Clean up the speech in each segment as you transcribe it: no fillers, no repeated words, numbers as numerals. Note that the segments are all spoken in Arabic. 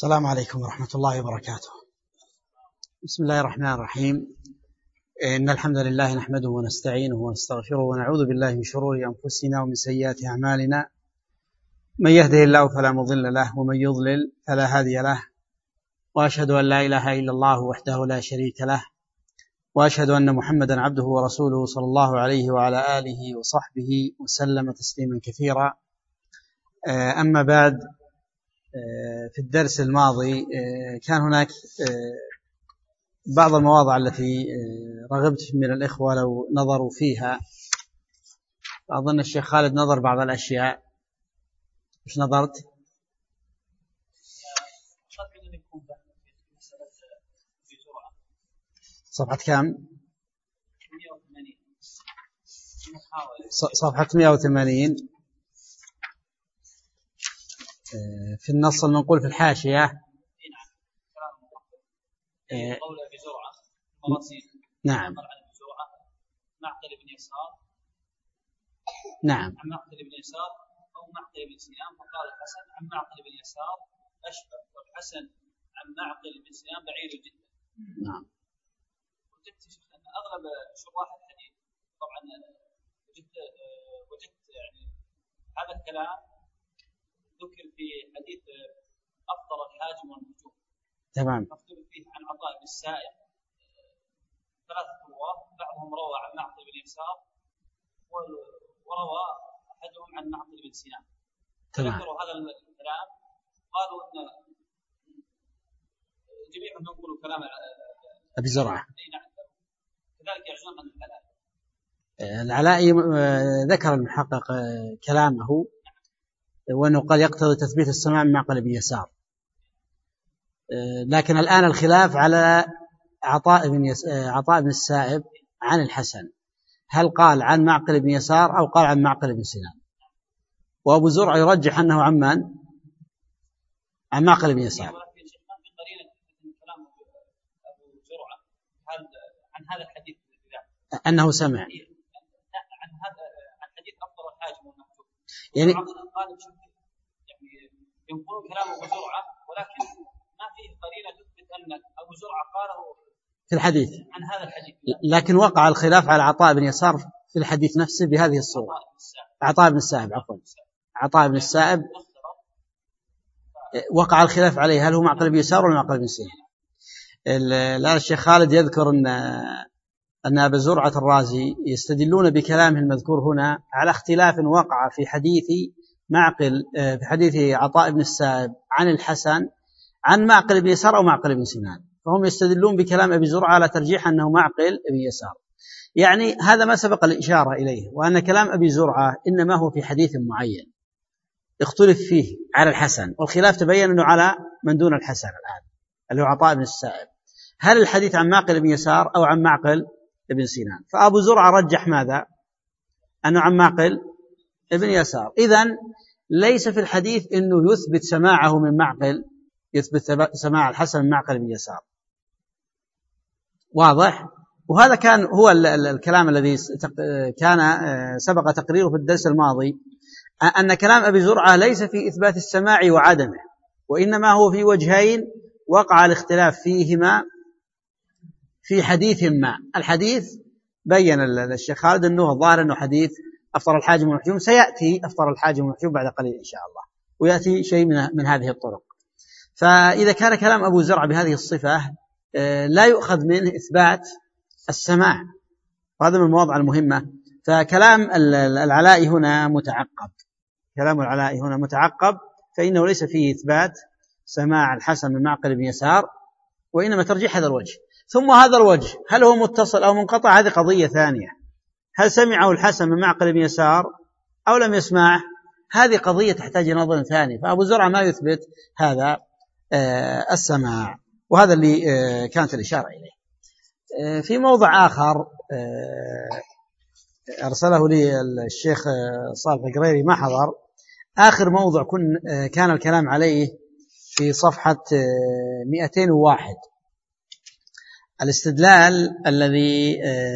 السلام عليكم ورحمة الله وبركاته. بسم الله الرحمن الرحيم. إن الحمد لله نحمده ونستعينه ونستغفره ونعوذ بالله من شرور أنفسنا ومن سيئات أعمالنا. من يهده الله فلا مضل له ومن يضلل فلا هادي له، وأشهد أن لا إله إلا الله وحده لا شريك له، وأشهد أن محمدا عبده ورسوله صلى الله عليه وعلى آله وصحبه وسلم تسليما كثيرا. أما بعد، في الدرس الماضي كان هناك بعض المواضع التي رغبت من الإخوة لو نظروا فيها. أظن الشيخ خالد نظر بعض الأشياء. إيش نظرت؟ صفحة كام؟ صفحة 180 في النص المنقول في الحاشية. نعم. معقل بن يسار. نعم. عن معقل بن يسار أو معقل بن سنان، فقال الحسن عن معقل بن يسار أشبه، والحسن عن معقل بن سنان بعيد جدا. نعم. وجدت أن أغلب شراح الحديث طبعا وجدت يعني هذا الكلام ذكر في حديث أفطر الحاجم والمحجوم. تمام. مكتوب فيه عن عطاء بن السائب ثلاثة رواه، بعضهم روى عن معقل بن يسار وروى أحدهم عن معقل بن سنان. ذكروا هذا الكلام، قالوا أن جميعهم ينقلوا كلام أبي زرعة. كذلك يعزون عن العلائي ذكر المحقق كلامه، وأنه قد يقتضي تثبيت السماع من معقل بن يسار، لكن الآن الخلاف على عطاء بن السائب عن الحسن، هل قال عن معقل بن يسار أو قال عن معقل بن سنان؟ وأبو زرع يرجح أنه عن من؟ عن معقل بن يسار. عن هذا الحديث أنه سمع عن حديث أفضل الحاجم والمحجوم، يعني ينقلون كلام أبو زرعة، ولكن ما فيه قرينة تثبت أن أبو زرعة قاله في الحديث عن هذا الحديث. لكن وقع الخلاف على عطاء بن يسار في الحديث نفسه بهذه الصورة. عطاء بن السائب، عفوا، عطاء بن السائب وقع الخلاف عليه، هل هو معقل بن يسار ولا معقل بن سنان؟ الآن الشيخ خالد يذكر أن أبا زرعة الرازي يستدلون بكلامه المذكور هنا على اختلاف وقع في حديث عطاء بن السائب عن الحسن عن معقل بن يسار أو معقل بن سنان، فهم يستدلون بكلام أبي زرعة على ترجيح أنه معقل بن يسار. يعني هذا ما سبق الإشارة إليه، وأن كلام أبي زرعة إنما هو في حديث معين اختلف فيه على الحسن، والخلاف تبين أنه على من دون الحسن الآن اللي هو عطاء بن السائب، هل الحديث عن معقل بن يسار أو عن معقل بن سنان؟ فأبو زرعة رجح ماذا؟ أنه عن معقل بن يسار. إذن ليس في الحديث أنه يثبت سماعه من معقل، يثبت سماع الحسن من معقل بن يسار، واضح؟ وهذا كان هو الكلام الذي كان سبق تقريره في الدرس الماضي، أن كلام أبي زرعة ليس في إثبات السماع وعدمه، وإنما هو في وجهين وقع الاختلاف فيهما في حديث ما. الحديث بين الشيخ خالد أنه الظاهر أنه حديث أفطر الحاجم والمحجوم، سيأتي أفطر الحاجم والمحجوم بعد قليل إن شاء الله، ويأتي شيء من هذه الطرق. فإذا كان كلام أبو زرعة بهذه الصفة لا يؤخذ منه إثبات السماع، وهذا من المواضع المهمة. فكلام العلائي هنا متعقب، كلام العلائي هنا متعقب، فإنه ليس فيه إثبات سماع الحسن من معقل بن يسار، وإنما ترجيح هذا الوجه. ثم هذا الوجه هل هو متصل أو منقطع؟ هذه قضية ثانية. هل سمعه الحسن من معقل بن يسار أو لم يسمعه؟ هذه قضية تحتاج نظر ثاني. فأبو زرعة ما يثبت هذا السماع، وهذا اللي كانت الإشارة إليه. في موضع آخر أرسله لي الشيخ صالح القريري، ما حضر، آخر موضع كان الكلام عليه في صفحة 201، الاستدلال الذي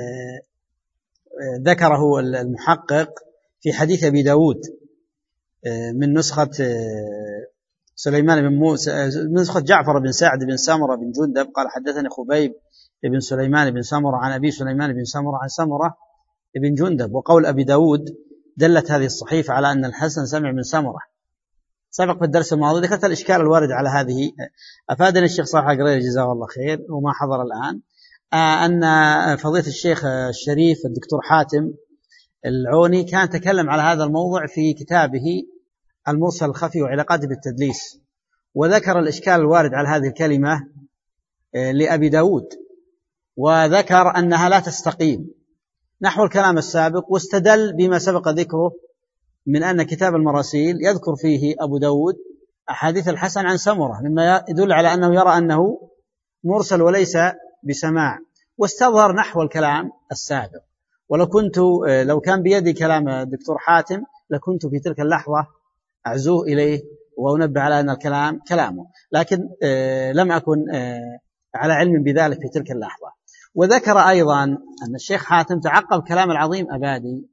ذكره المحقق في حديث أبي داود من نسخة سليمان بن موسى نسخة جعفر بن سعد بن سمرة بن جندب قال حدثني خبيب بن سليمان بن سمرة عن أبي سليمان بن سمرة عن سمرة بن جندب. وقول أبي داود دلت هذه الصحيفة على أن الحسن سمع من سمرة. سبق في الدرس الماضي ذكرت الإشكال الوارد على هذه. أفادني الشيخ صالح القريري جزاه الله خير وما حضر الآن أن فضيلة الشيخ الشريف الدكتور حاتم العوني كان تكلم على هذا الموضوع في كتابه المرسل الخفي وعلاقاته بالتدليس، وذكر الإشكال الوارد على هذه الكلمة لأبي داود، وذكر أنها لا تستقيم نحو الكلام السابق، واستدل بما سبق ذكره من أن كتاب المراسيل يذكر فيه أبو داود أحاديث الحسن عن سمرة، مما يدل على أنه يرى أنه مرسل وليس بسماع، واستظهر نحو الكلام السابق. لو كان بيدي كلام الدكتور حاتم لكنت في تلك اللحظة أعزوه إليه وأنبه على أن الكلام كلامه، لكن لم أكن على علم بذلك في تلك اللحظة. وذكر أيضا أن الشيخ حاتم تعقب كلام العظيم أبادي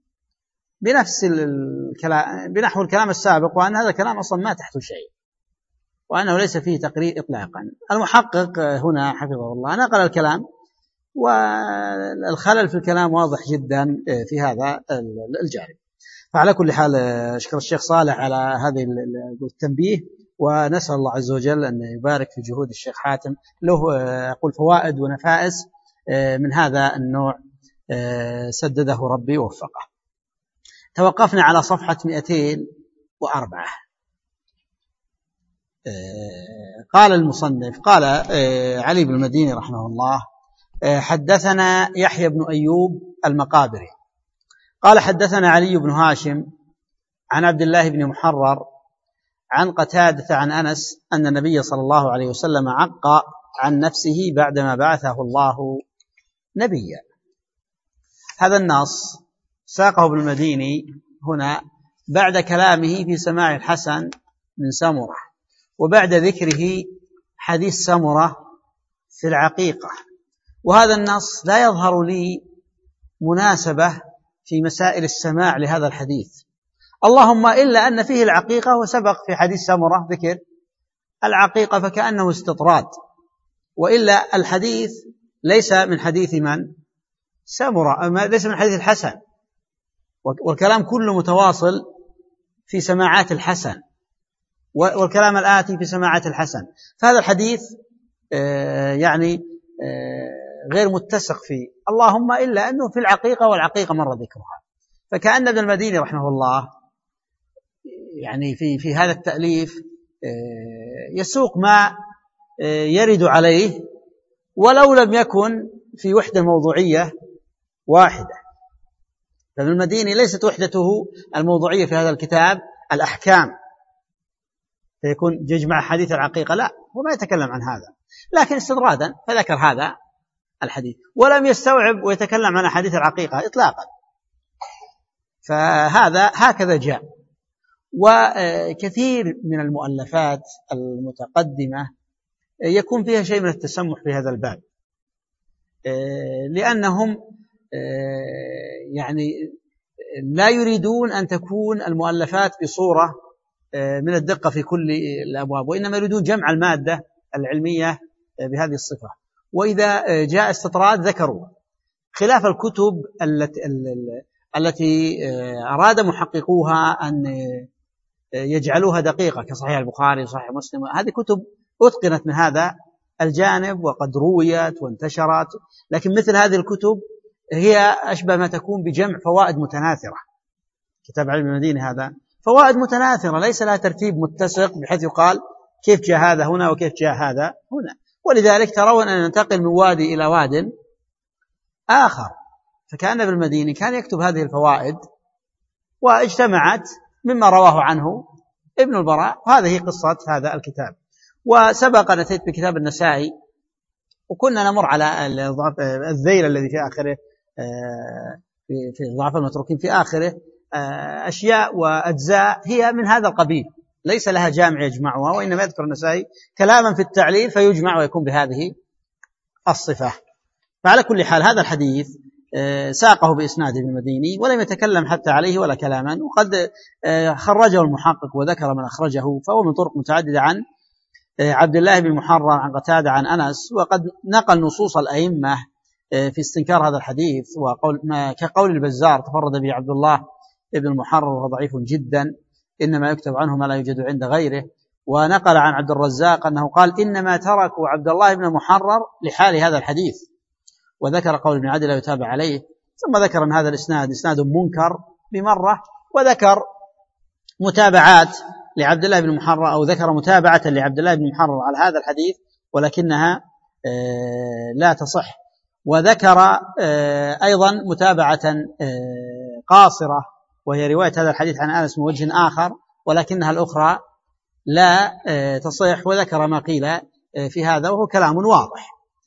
بنحو الكلام السابق، وأن هذا الكلام أصلا ما تحته شيء، وأنه ليس فيه تقرير إطلاقا. المحقق هنا حفظه الله نقل الكلام، والخلل في الكلام واضح جدا في هذا الجانب. فعلى كل حال أشكر الشيخ صالح على هذه التنبيه، ونسأل الله عز وجل أن يبارك في جهود الشيخ حاتم، له أقول فوائد ونفائس من هذا النوع سدده ربي ووفقه. توقفنا على صفحة 204. قال المصنف قال علي بن المديني رحمه الله حدثنا يحيى بن أيوب المقابري قال حدثنا علي بن هاشم عن عبد الله بن محرر عن قتادة عن أنس أن النبي صلى الله عليه وسلم عق عن نفسه بعدما بعثه الله نبيا. هذا النص ساقه ابن المديني هنا بعد كلامه في سماع الحسن من سمرة، وبعد ذكره حديث سمرة في العقيقة. وهذا النص لا يظهر لي مناسبة في مسائل السماع لهذا الحديث، اللهم إلا أن فيه العقيقة، وسبق في حديث سمرة ذكر العقيقة فكأنه استطراد، وإلا الحديث ليس من حديث من؟ سمرة، ليس من حديث الحسن، والكلام كله متواصل في سماعات الحسن، والكلام الآتي في سماعات الحسن. فهذا الحديث غير متسق فيه، اللهم إلا أنه في العقيقة، والعقيقة مر ذكرها. فكأن ابن المديني رحمه الله في هذا التأليف يسوق ما يرد عليه، ولو لم يكن في وحدة موضوعية واحدة. فابن المديني ليست وحدته الموضوعية في هذا الكتاب الأحكام، فيكون يجمع حديث العقيقة، لا، هو ما يتكلم عن هذا، لكن استطرادا فذكر هذا الحديث، ولم يستوعب ويتكلم عن حديث العقيقة إطلاقا. فهذا هكذا جاء. وكثير من المؤلفات المتقدمة يكون فيها شيء من التسمح في هذا الباب، لأنهم لا يريدون أن تكون المؤلفات بصورة من الدقة في كل الأبواب، وإنما يريدون جمع المادة العلمية بهذه الصفة. وإذا جاء استطراد ذكروا، خلاف الكتب التي أراد محققوها أن يجعلوها دقيقة كصحيح البخاري وصحيح مسلم. هذه كتب أتقنت من هذا الجانب وقد رويت وانتشرت، لكن مثل هذه الكتب هي أشبه ما تكون بجمع فوائد متناثرة. كتاب علم المدينة هذا فوائد متناثرة ليس لها ترتيب متسق بحيث يقال كيف جاء هذا هنا وكيف جاء هذا هنا، ولذلك ترون أن ننتقل من وادي إلى واد آخر. فكان ابن المديني كان يكتب هذه الفوائد واجتمعت مما رواه عنه ابن البراء، وهذه قصة هذا الكتاب. وسبق أن أتيت بكتاب النسائي، وكنا نمر على الذيل الذي في آخره، في ضعف المتروكين في آخره أشياء وأجزاء هي من هذا القبيل، ليس لها جامع يجمعها، وإنما يذكر النسائي كلاما في التعليل فيجمع ويكون بهذه الصفة. فعلى كل حال هذا الحديث ساقه بإسناد ابن المديني ولم يتكلم حتى عليه ولا كلاما، وقد خرجه المحقق وذكر من أخرجه، فهو من طرق متعددة عن عبد الله بن محرر عن قتادة عن أنس، وقد نقل نصوص الأئمة في استنكار هذا الحديث، كقول البزار تفرد به عبد الله بن المحرر وهو ضعيف جدا، إنما يكتب عنه ما لا يوجد عند غيره. ونقل عن عبد الرزاق أنه قال إنما تركوا عبد الله بن محرر لحال هذا الحديث، وذكر قول ابن عدي لا يتابع عليه، ثم ذكر أن هذا الإسناد إسناد منكر بمرة، وذكر متابعات لعبد الله بن محرر، أو ذكر متابعة لعبد الله بن محرر على هذا الحديث ولكنها لا تصح، وذكر أيضا متابعة قاصرة وهي رواية هذا الحديث عن أنس من وجه آخر ولكنها الأخرى لا تصح، وذكر ما قيل في هذا وهو كلام واضح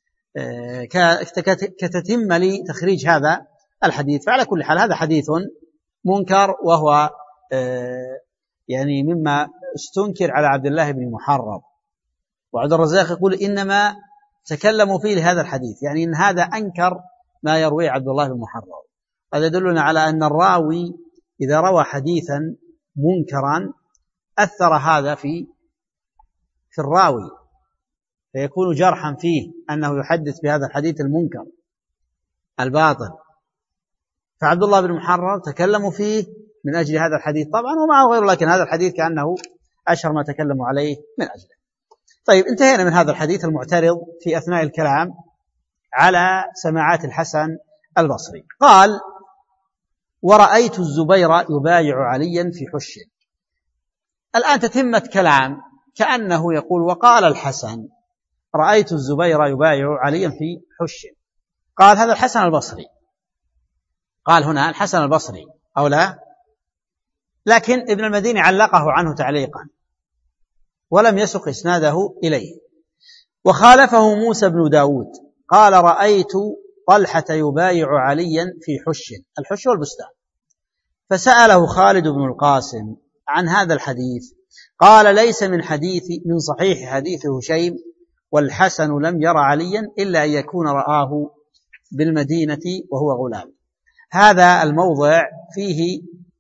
كتتم لتخريج هذا الحديث. فعلى كل حال هذا حديث منكر، وهو يعني مما استنكر على عبد الله بن محرر. وعبد الرزاق يقول إنما تكلموا فيه لهذا الحديث، يعني إن هذا أنكر ما يروي عبد الله بن محرر. هذا يدلنا على أن الراوي إذا روى حديثا منكرا أثر هذا في الراوي، فيكون جرحا فيه أنه يحدث بهذا الحديث المنكر الباطل. فعبد الله بن محرر تكلموا فيه من أجل هذا الحديث طبعا ومعه غيره، لكن هذا الحديث كأنه أشهر ما تكلموا عليه من أجله. طيب، انتهينا من هذا الحديث المعترض في أثناء الكلام على سماعات الحسن البصري. قال: ورأيت الزبير يبايع عليا في حش. الآن تتمة كلام كأنه يقول: وقال الحسن رأيت الزبير يبايع عليا في حش. قال هذا الحسن البصري، قال هنا الحسن البصري أو لا، لكن ابن المديني علقه عنه تعليقا ولم يسق إسناده إليه. وخالفه موسى بن داود قال: رأيت طلحة يبايع عليا في حش، الحش والبستان. فسأله خالد بن القاسم عن هذا الحديث، قال: ليس من صحيح حديث هشيم، والحسن لم ير عليا إلا أن يكون رآه بالمدينة وهو غلام. هذا الموضع فيه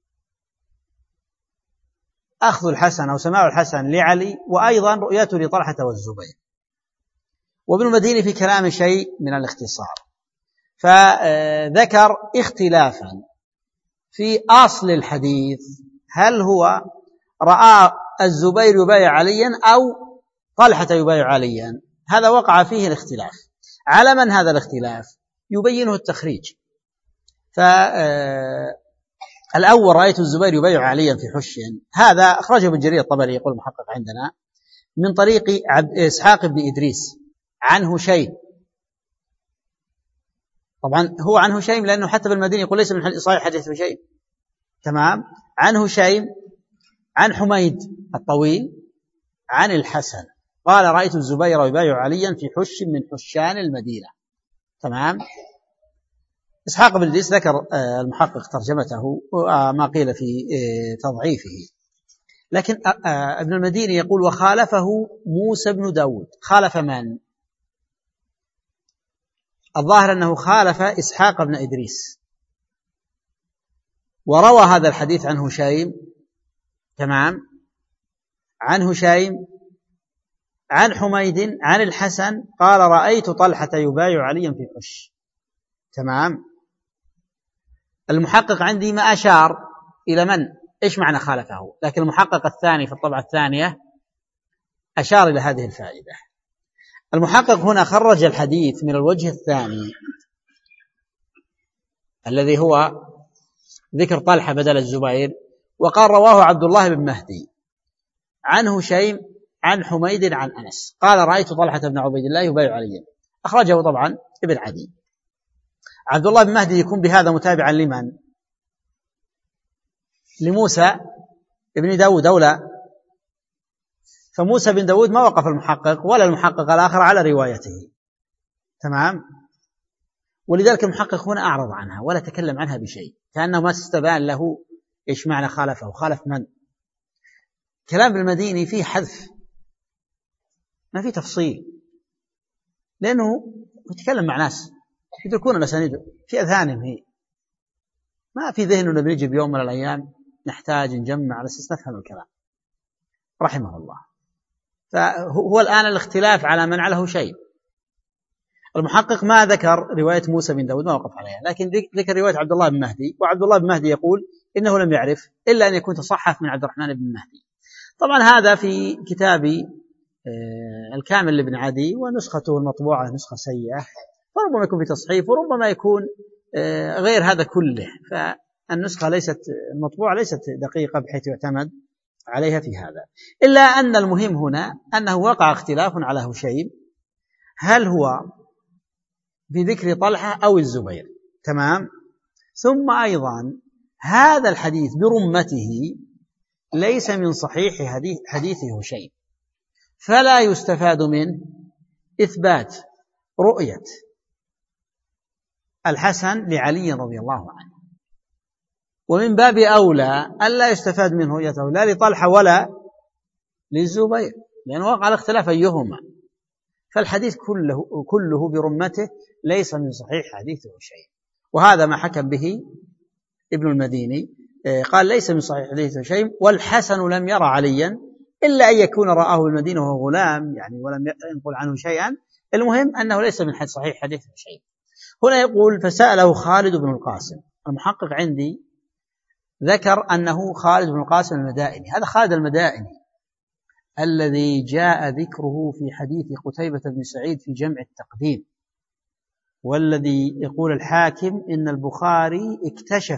أخذ الحسن أو سماع الحسن لعلي، وأيضا رؤيته لطلحة والزبير. وابن المديني في كلام شيء من الاختصار، فذكر اختلافا في أصل الحديث، هل هو رأى الزبير يبايع عليا أو طلحة يبايع عليا. هذا وقع فيه الاختلاف. على من هذا الاختلاف؟ يبينه التخريج. فالأول: رأيت الزبير يبايع عليا في حش، هذا أخرجه ابن جرير الطبري يقول المحقق عندنا من طريق إسحاق بن إدريس عن هشيم. طبعا هو عن هشيم لأنه حتى بالمدينة يقول ليس من صحيح حديث هشيم، تمام. عن هشيم عن حميد الطويل عن الحسن قال: رأيت الزبير يبايع عليا في حش من حشان المدينة، تمام. إسحاق بن إدريس ذكر المحقق ترجمته وما قيل في تضعيفه، لكن ابن المديني يقول: وخالفه موسى بن داود. خالف من؟ الظاهر أنه خالف إسحاق بن إدريس، وروى هذا الحديث عن هشيم، تمام، عن هشيم عن حميد عن الحسن قال: رأيت طلحة يبايع عليا في حش، تمام. المحقق عندي ما أشار إلى من إيش معنى خالفه، لكن المحقق الثاني في الطبعة الثانية أشار إلى هذه الفائدة. المحقق هنا خرج الحديث من الوجه الثاني الذي هو ذكر طلحة بدل الزبير، وقال: رواه عبد الله بن مهدي عن هشيم عن حميد عن أنس قال: رأيت طلحة بن عبيد الله يبايع عليا. أخرجه طبعا ابن عدي. عبد الله بن مهدي يكون بهذا متابعا لمن؟ لموسى ابن داود أو لا؟ فموسى بن داود ما وقف المحقق ولا المحقق الآخر على روايته، تمام. ولذلك المحقق هنا أعرض عنها ولا تكلم عنها بشيء، كأنه ما استبان له إيش معنى خالفه، خالف من. كلام ابن المديني فيه حذف، ما فيه تفصيل، لأنه يتكلم مع ناس يدركون الأسانيد في أذهانهم، هي ما في ذهننا بنجي بيوم من الأيام نحتاج نجمع على أساس نفهم الكلام رحمه الله. فهو الآن الاختلاف على من عليه شيء. المحقق ما ذكر رواية موسى بن داود، ما وقف عليها، لكن ذكر رواية عبد الله بن مهدي، وعبد الله بن مهدي يقول إنه لم يعرف إلا أن يكون تصحف من عبد الرحمن بن مهدي. طبعا هذا في كتابي الكامل لابن عدي، ونسخته المطبوعة نسخة سيئة، فربما يكون في تصحيف وربما يكون غير هذا كله. فالنسخة ليست المطبوعة ليست دقيقة بحيث يعتمد عليها في هذا. إلا أن المهم هنا أنه وقع اختلاف على هشيم، هل هو بذكر طلحة أو الزبير؟ تمام. ثم أيضا هذا الحديث برمته ليس من صحيح حديث هشيم، فلا يستفاد من إثبات رؤية الحسن لعلي رضي الله عنه، ومن باب أولى ألا يستفاد من رؤيته لا لطلحة ولا للزبير، لأنه وقع الاختلاف أيهما. فالحديث كله برمته ليس من صحيح حديثه شيء، وهذا ما حكم به ابن المديني، قال ليس من صحيح حديثه شيء، والحسن لم يرى عليا إلا أن يكون رآه بالمدينة وهو غلام يعني، ولم ينقل عنه شيئا. المهم أنه ليس من صحيح حديثه شيء. هنا يقول فسأله خالد بن القاسم. المحقق عندي ذكر أنه خالد بن القاسم المدائني. هذا خالد المدائني الذي جاء ذكره في حديث قتيبة بن سعيد في جمع التقديم، والذي يقول الحاكم إن البخاري اكتشف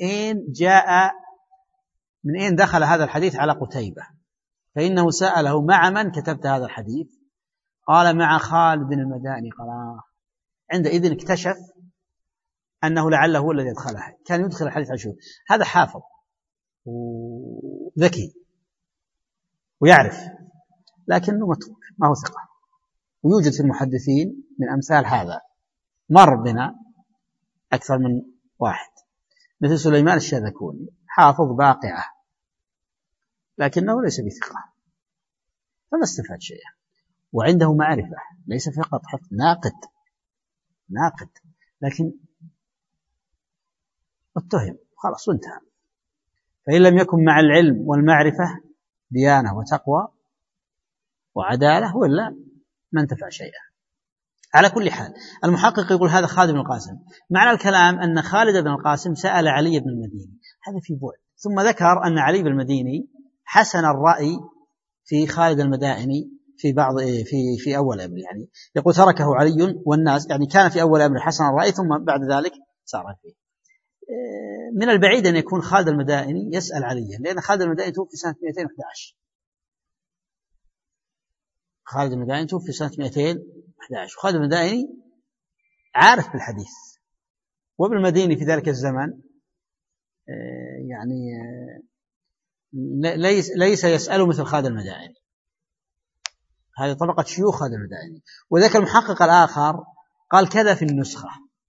من أين دخل هذا الحديث على قتيبة، فإنه سأله مع من كتبت هذا الحديث؟ قال مع خالد بن المدائني. قال عندئذ اكتشف أنه لعله هو الذي أدخلها، كان يدخل الحديث على شيء. هذا حافظ وذكي ويعرف، لكنه متروك، ما هو ثقة. ويوجد في المحدثين من أمثال هذا، مر بنا أكثر من واحد، مثل سليمان الشاذكوني، حافظ باقعة لكنه ليس بثقة، فما استفاد شيئا، وعنده معرفة ليس فقط حفظ، ناقد لكن اتهم خلاص وانتهى. فإن لم يكن مع العلم والمعرفة ديانة وتقوى وعدالة ولا ما انتفع شيئا. على كل حال المحقق يقول هذا خالد بن القاسم. معنى الكلام أن خالد بن القاسم سأل علي بن المديني، هذا في بعد. ثم ذكر أن علي بن المديني حسن الرأي في خالد المدائني في بعض في أول أمر، يعني يقول تركه علي والناس، يعني كان في أول أمر حسن الرأي ثم بعد ذلك سار فيه. من البعيد أن يكون خالد المدائني يسأل عليا، لأن خالد المدائني توفي سنة 211. خالد المدائني توفي سنة 211، وخالد المدائني عارف بالحديث، وابن المديني في ذلك الزمن يعني ليس يسأله مثل خالد المدائني، هذه طبقة شيوخ خالد المدائني. وذاك المحقق الآخر قال كذا في النسخة،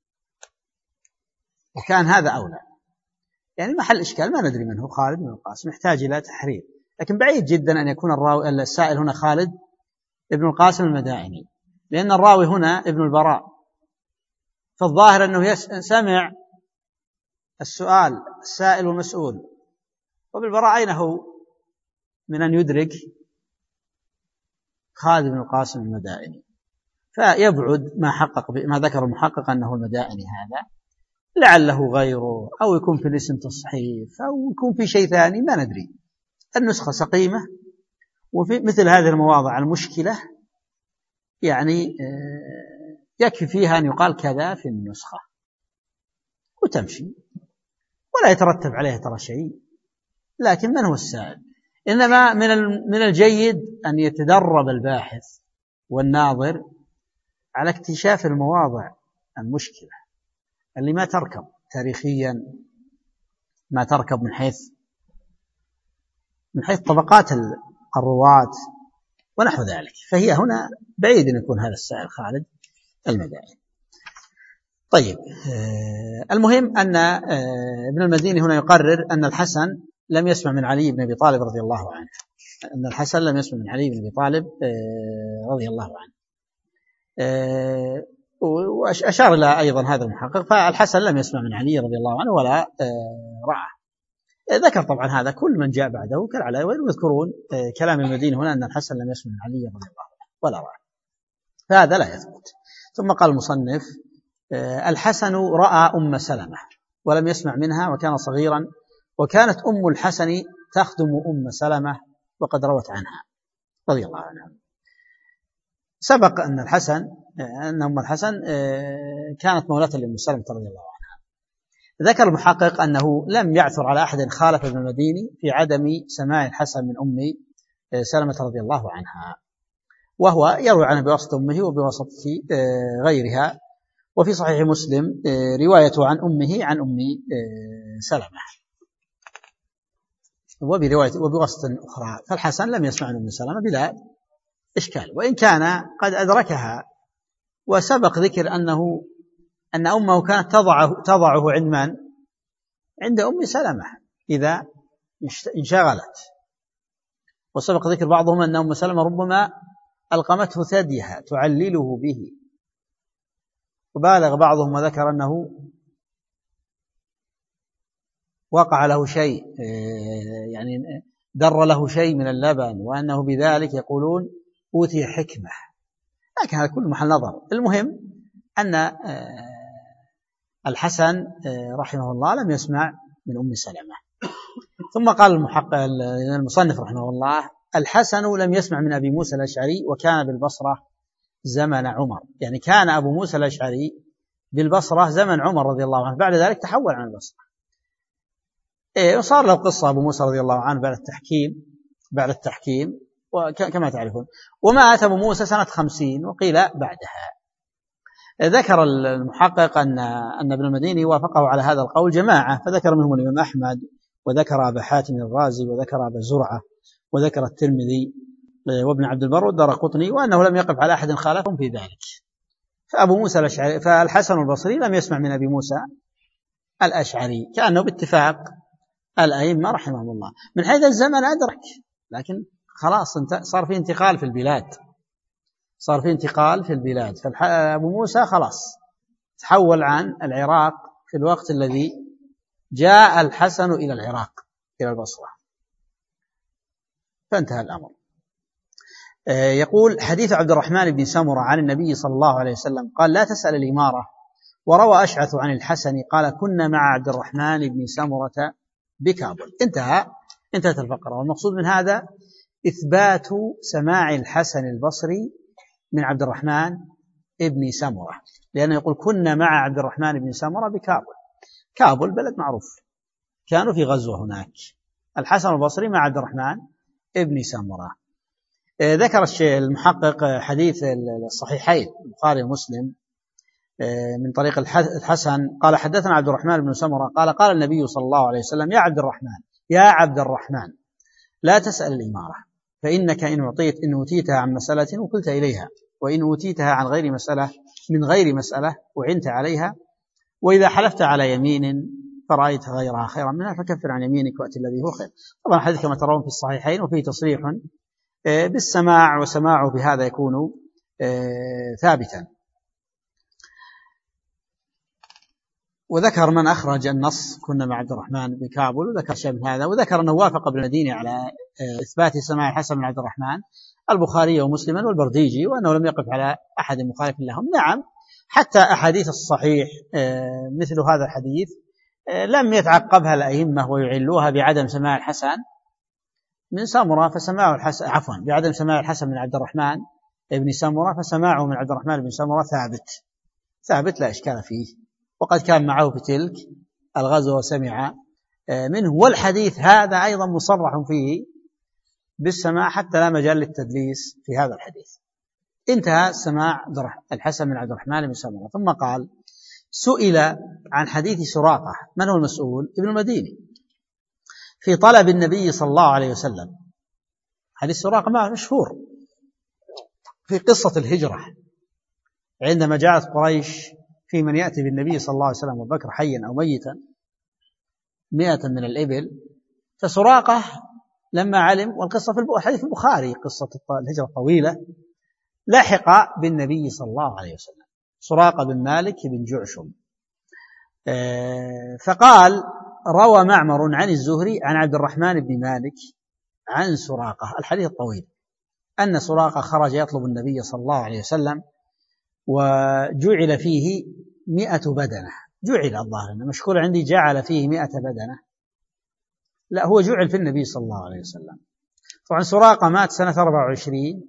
وكان هذا أولى، يعني محل إشكال ما ندري منه خالد بن القاسم، يحتاج إلى تحرير، لكن بعيد جدا أن يكون السائل هنا خالد ابن القاسم المدائني، لأن الراوي هنا ابن البراء، فالظاهر أنه سمع السؤال السائل والمسؤول، وبالبراء أين هو من أن يدرك خالد بن القاسم المدائني؟ فيبعد ما ذكر المحقق أنه المدائني هذا، لعله غيره، أو يكون في الاسم تصحيف، أو يكون في شيء ثاني ما ندري. النسخة سقيمة، وفي مثل هذه المواضع المشكلة يعني يكفي فيها أن يقال كذا في النسخة وتمشي، ولا يترتب عليه ترى شيء. لكن من هو السائل؟ إنما من الجيد أن يتدرب الباحث والناظر على اكتشاف المواضع المشكلة اللي ما تركب تاريخيا، ما تركب من حيث طبقات الرواة ونحو ذلك. فهي هنا بعيد أن يكون هذا السائل خالد المدائني. طيب، المهم أن ابن المديني هنا يقرر أن الحسن لم يسمع من علي بن أبي طالب رضي الله عنه، أن الحسن لم يسمع من علي بن أبي طالب رضي الله عنه. وأشار إلى أيضا هذا المحقق. فالحسن لم يسمع من علي رضي الله عنه ولا رأى. ذكر طبعا هذا كل من جاء بعده كالعلاء، ويذكرون كلام المدينة هنا أن الحسن لم يسمع من علي رضي الله عنه ولا رأى، فهذا لا يثبت. ثم قال المصنف: الحسن رأى أم سلمة ولم يسمع منها وكان صغيرا، وكانت أم الحسن تخدم أم سلمة وقد روت عنها رضي الله عنها. سبق أن أم الحسن كانت مولاة لأم سلمة رضي الله عنها. ذكر المحقق أنه لم يعثر على أحد خالف ابن المديني في عدم سماع الحسن من أم سلمة رضي الله عنها، وهو يروي عنه بواسطة أمه وبواسطة غيرها. وفي صحيح مسلم روايته عن أمه عن أم سلمة وبواسطة أخرى. فالحسن لم يسمع من أم سلمة بلا إشكال، وإن كان قد أدركها. وسبق ذكر أن أمه كانت تضعه عند من؟ عند أم سلمة إذا انشغلت. وسبق ذكر بعضهم أن أم سلمة ربما ألقمته ثديها تعلله به، وبالغ بعضهم وذكر أنه وقع له شيء، يعني در له شيء من اللبن، وأنه بذلك يقولون أوتي حكمة، لكن هذا كل محل نظر. المهم أن الحسن رحمه الله لم يسمع من أم سلمة. ثم قال المصنف رحمه الله: الحسن لم يسمع من أبي موسى الأشعري وكان بالبصرة زمن عمر. يعني كان أبو موسى الأشعري بالبصرة زمن عمر رضي الله عنه، بعد ذلك تحول عن البصرة. وصار له قصة أبو موسى رضي الله عنه بعد التحكيم كما تعرفون. ومات أبو موسى سنة 50 وقيل بعدها. ذكر المحقق أن ابن المديني وافقه على هذا القول جماعة، فذكر منهم الإمام أحمد، وذكر أبا حاتم الرازي، وذكر أبا زرعة، وذكر الترمذي وابن عبد البر والدارقطني، وأنه لم يقف على أحد خالفهم في ذلك. فأبو موسى الأشعري فالحسن البصري لم يسمع من أبي موسى الأشعري، كأنه باتفاق الأئمة رحمهم الله. من حيث الزمن أدرك، لكن خلاص صار في انتقال في البلاد، فأبو موسى خلاص تحول عن العراق في الوقت الذي جاء الحسن إلى العراق إلى البصرة، فانتهى الأمر. يقول: حديث عبد الرحمن بن سمرة عن النبي صلى الله عليه وسلم قال: لا تسأل الإمارة. وروى أشعث عن الحسن قال: كنا مع عبد الرحمن بن سمرة بكابل. انتهت الفقرة. والمقصود من هذا إثبات سماع الحسن البصري من عبد الرحمن بن سمرة، لأنه يقول: كنا مع عبد الرحمن بن سمرة بكابل. كابل بلد معروف، كانوا في غزوة هناك. الحسن البصري مع عبد الرحمن بن سمرة. ذكر المحقق حديث الصحيحين البخاري ومسلم من طريق الحسن قال: حدثنا عبد الرحمن بن سمرة قال النبي صلى الله عليه وسلم: يا عبد الرحمن لا تسأل الإمارة، فإنك إن أوتيتها عن مسألة وكلت إليها، وإن أوتيتها عن غير مسألة من غير مسألة وعنت عليها، وإذا حلفت على يمين فرأيت غيرها خيرا منها فكفر عن يمينك وأتي الذي هو خير. طبعا الحديث كما ترون في الصحيحين، وفيه تصريح بالسماع، وسماعه بهذا يكون ثابتا. وذكر من أخرج النص: كنا مع عبد الرحمن بن كابل، وذكر شيء من هذا، وذكر أنه وافق ابن المديني على إثبات سماع الحسن بن عبد الرحمن البخاري ومسلما والبرديجي، وأنه لم يقف على أحد مخالف لهم. نعم، حتى أحاديث الصحيح مثل هذا الحديث لم يتعقبها الأئمة ويعلوها بعدم سماع الحسن من سمرة، فسماع الحسن بعدم سماع الحسن من عبد الرحمن بن سمرة، فسماعه من عبد الرحمن بن سمرة ثابت لا إشكال فيه، وقد كان معه في تلك الغزوة وسمع منه. والحديث هذا أيضا مصرح فيه بالسماع، حتى لا مجال للتدليس في هذا الحديث. انتهى سماع الحسن من عبد الرحمن بن سمرة. ثم قال: سئل عن حديث سراقة. من هو المسؤول؟ ابن المديني، في طلب النبي صلى الله عليه وسلم. حديث سراقة مشهور في قصة الهجرة، عندما جاءت قريش في من يأتي بالنبي صلى الله عليه وسلم وبكر حيا أو ميتا 100 من الإبل. فسراقة لما علم، والقصة في الحديث في البخاري، قصة الهجرة طويلة، لحق بالنبي صلى الله عليه وسلم. سراقة بن مالك بن جعشم. فقال روى معمر عن الزهري عن عبد الرحمن بن مالك عن سراقة، الحديث الطويل، أن سراقة خرج يطلب النبي صلى الله عليه وسلم وجعل فيه 100 بدنة. جعل الظاهر أنه مشكور عندي جعل فيه 100 بدنة، لا هو جعل في النبي صلى الله عليه وسلم. طبعا سراقة مات سنة 24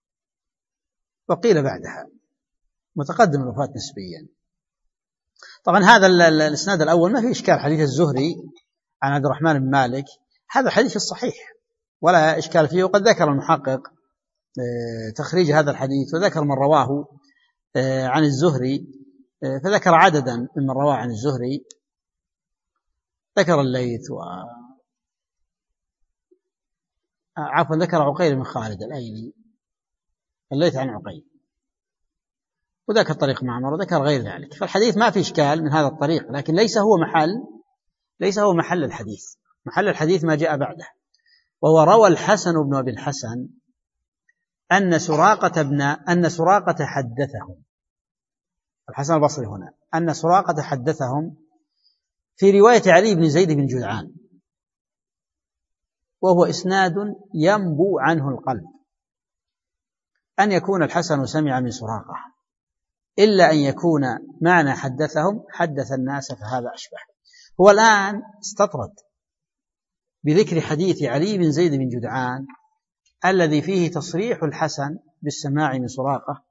وقيل بعدها، متقدم الوفاة نسبيا. طبعا هذا الإسناد الأول ما فيه إشكال، حديث الزهري عن عبد الرحمن بن مالك هذا الحديث الصحيح ولا إشكال فيه، وقد ذكر المحقق تخريج هذا الحديث وذكر من رواه عن الزهري، فذكر عددا ممن رواه عن الزهري، ذكر الليث ذكر عقيل بن خالد الأيلي، الليث عن عقيل، وذكر طريق معمر وذكر غير ذلك. فالحديث ما في إشكال من هذا الطريق، لكن ليس هو محل الحديث. محل الحديث ما جاء بعده، وهو روى الحسن بن أبي الحسن أن سراقة حدثهم، الحسن البصري هنا، أن سراقة حدثهم في رواية علي بن زيد بن جدعان، وهو إسناد ينبو عنه القلب، أن يكون الحسن سمع من سراقة، إلا أن يكون معنى حدثهم حدث الناس، فهذا أشبه. هو الآن استطرد بذكر حديث علي بن زيد بن جدعان الذي فيه تصريح الحسن بالسماع من سراقة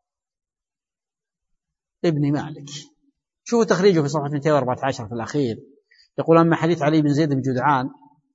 ابن مالك. شوفوا تخريجه في صفحة 214 في الأخير، يقول أما حديث علي بن زيد بن جدعان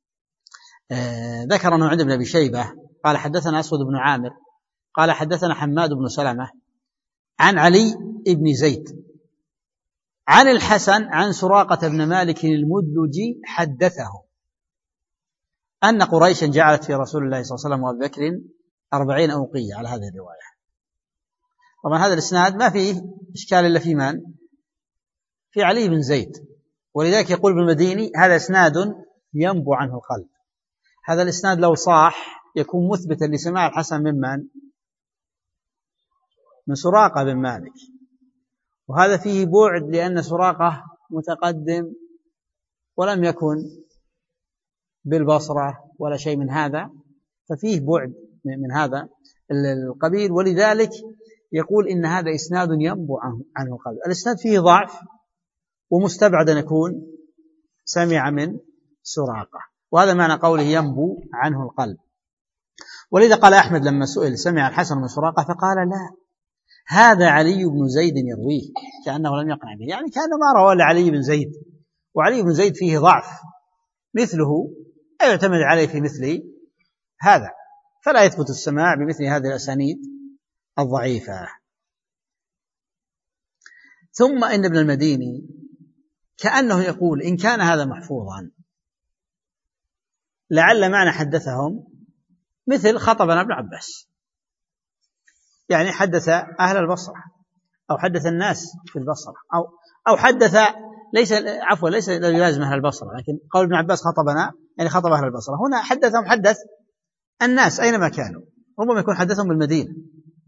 ذكر أنه عند ابن أبي شيبة قال حدثنا أسود بن عامر قال حدثنا حماد بن سلمة عن علي بن زيد عن الحسن عن سراقة بن مالك المدلجي حدثه أن قريشا جعلت في رسول الله صلى الله عليه وسلم وأبي بكر 40 أوقية على هذه الرواية. طبعا هذا الإسناد ما فيه إشكال إلا في من؟ في علي بن زيد، ولذلك يقول ابن المديني هذا إسناد ينبو عنه القلب. هذا الإسناد لو صاح يكون مثبتا لسماع الحسن من سراقة بن مالك، وهذا فيه بعد لأن سراقة متقدم ولم يكن بالبصرة ولا شيء من هذا، ففيه بعد من هذا القبيل، ولذلك يقول إن هذا إسناد ينبو عنه القلب. الإسناد فيه ضعف ومستبعد أن يكون سمع من سراقة، وهذا معنى قوله ينبو عنه القلب. ولذا قال أحمد لما سئل سمع الحسن من سراقة فقال لا، هذا علي بن زيد يرويه، كأنه لم يقنع به، يعني كأنه ما روى لعلي بن زيد، وعلي بن زيد فيه ضعف مثله لا يعتمد عليه في مثل هذا، فلا يثبت السماع بمثل هذه الأسانيد الضعيفة. ثم إن ابن المديني كأنه يقول إن كان هذا محفوظا لعل معنى حدثهم مثل خطبنا ابن عباس، يعني حدث أهل البصرة أو حدث الناس في البصرة أو حدث ليس لازم أهل البصرة، لكن قول ابن عباس خطبنا يعني خطب أهل البصرة، هنا حدثهم حدث الناس أينما كانوا، ربما يكون حدثهم بالمدينة،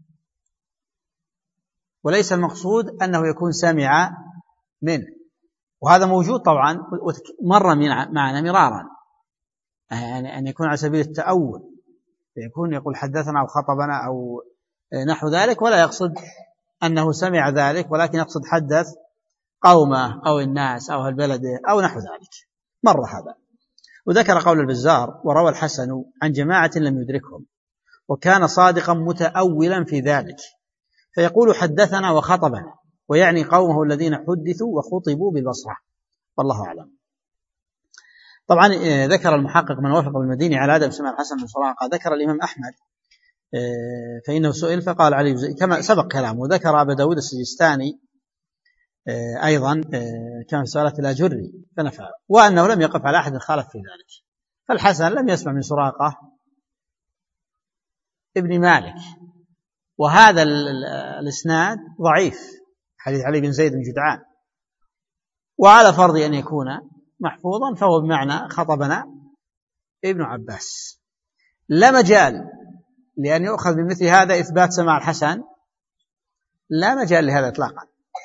وليس المقصود أنه يكون سامع منه. وهذا موجود طبعا مر معنا مرارا، يعني أن يكون على سبيل التأول، يكون يقول حدثنا أو خطبنا أو نحو ذلك، ولا يقصد أنه سمع ذلك، ولكن يقصد حدث قومه أو الناس أو البلد أو نحو ذلك، مر هذا. وذكر قول البزار وروى الحسن عن جماعة لم يدركهم، وكان صادقا متأولا في ذلك، فيقول حدثنا وخطبنا، ويعني قومه الذين حدثوا وخطبوا بالبصرة، والله أعلم. طبعا ذكر المحقق من وافق بالمديني على عدم سماع الحسن من سراقة، ذكر الإمام أحمد فإنه سئل فقال علي كما سبق كلامه، وذكر أبا داود السجستاني أيضا كان في سؤالات الأجري فنفى، وأنه لم يقف على أحد خالف في ذلك. فالحسن لم يسمع من سراقة ابن مالك، وهذا الإسناد ضعيف، حديث علي بن زيد بن جدعان، وعلى فرض أن يكون محفوظا فهو بمعنى خطبنا ابن عباس. لا مجال لأن يؤخذ بمثل هذا إثبات سماع الحسن، لا مجال لهذا إطلاقا،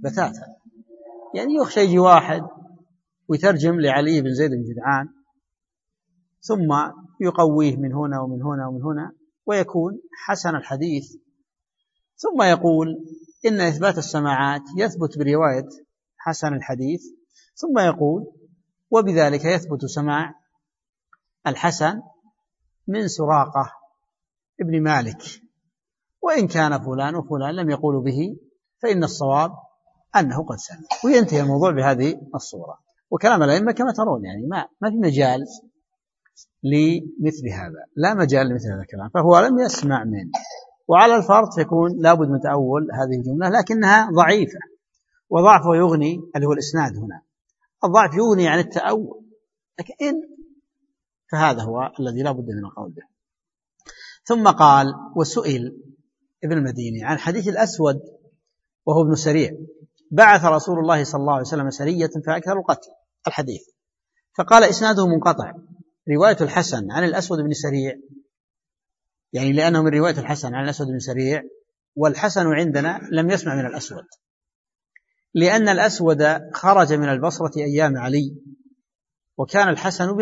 بتاتا، يعني يخشى يجي واحد ويترجم لعلي بن زيد بن جدعان ثم يقويه من هنا ومن هنا ومن هنا ويكون حسن الحديث، ثم يقول إن إثبات السماعات يثبت برواية حسن الحديث، ثم يقول وبذلك يثبت سماع الحسن من سراقة ابن مالك، وإن كان فلان وفلان لم يقولوا به فإن الصواب أنه قد سمع، وينتهي الموضوع بهذه الصورة. وكلام الأئمة كما ترون يعني ما في مجال لمثل هذا، لا مجال لمثل هذا الكلام، فهو لم يسمع منه. وعلى الفرض يكون لابد من تأول هذه الجملة، لكنها ضعيفة، وضعفه يغني اللي هو الإسناد هنا، الضعف يغني عن التأول، لكن فهذا هو الذي لا بد من القول به. ثم قال وسئل ابن المديني عن حديث الأسود وهو ابن سريع، بعث رسول الله صلى الله عليه وسلم سرية فأكثر القتل، الحديث، فقال إسناده منقطع، رواية الحسن عن الأسود بن سريع، يعني لأنه من رواية الحسن عن الأسود بن سريع، والحسن عندنا لم يسمع من الأسود، لأن الأسود خرج من البصرة أيام علي، وكان الحسن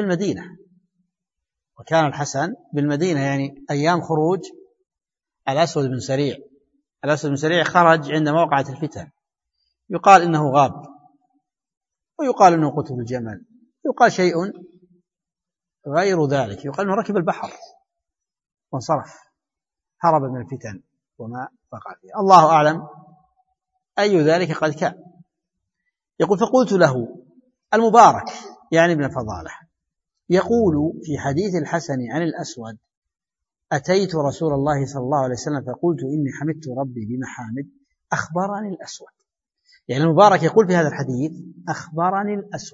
بالمدينة، يعني أيام خروج الأسود بن سريع. الأسود بن سريع خرج عندما وقعت الفتن، يقال إنه غاب، ويقال إنه قتل الجمل، يقال شيء غير ذلك، يقال إنه ركب البحر وانصرف، هرب من الفتن وما وقع فيها، الله أعلم أي ذلك قد كان. يقول فقلت له المبارك يعني ابن فضالة يقول في حديث الحسن عن الأسود أتيت رسول الله صلى الله عليه وسلم فقلت إني حمدت ربي بمحامد أخبرني الأسود، يعني المبارك يقول في هذا الحديث أخبرني الأسود.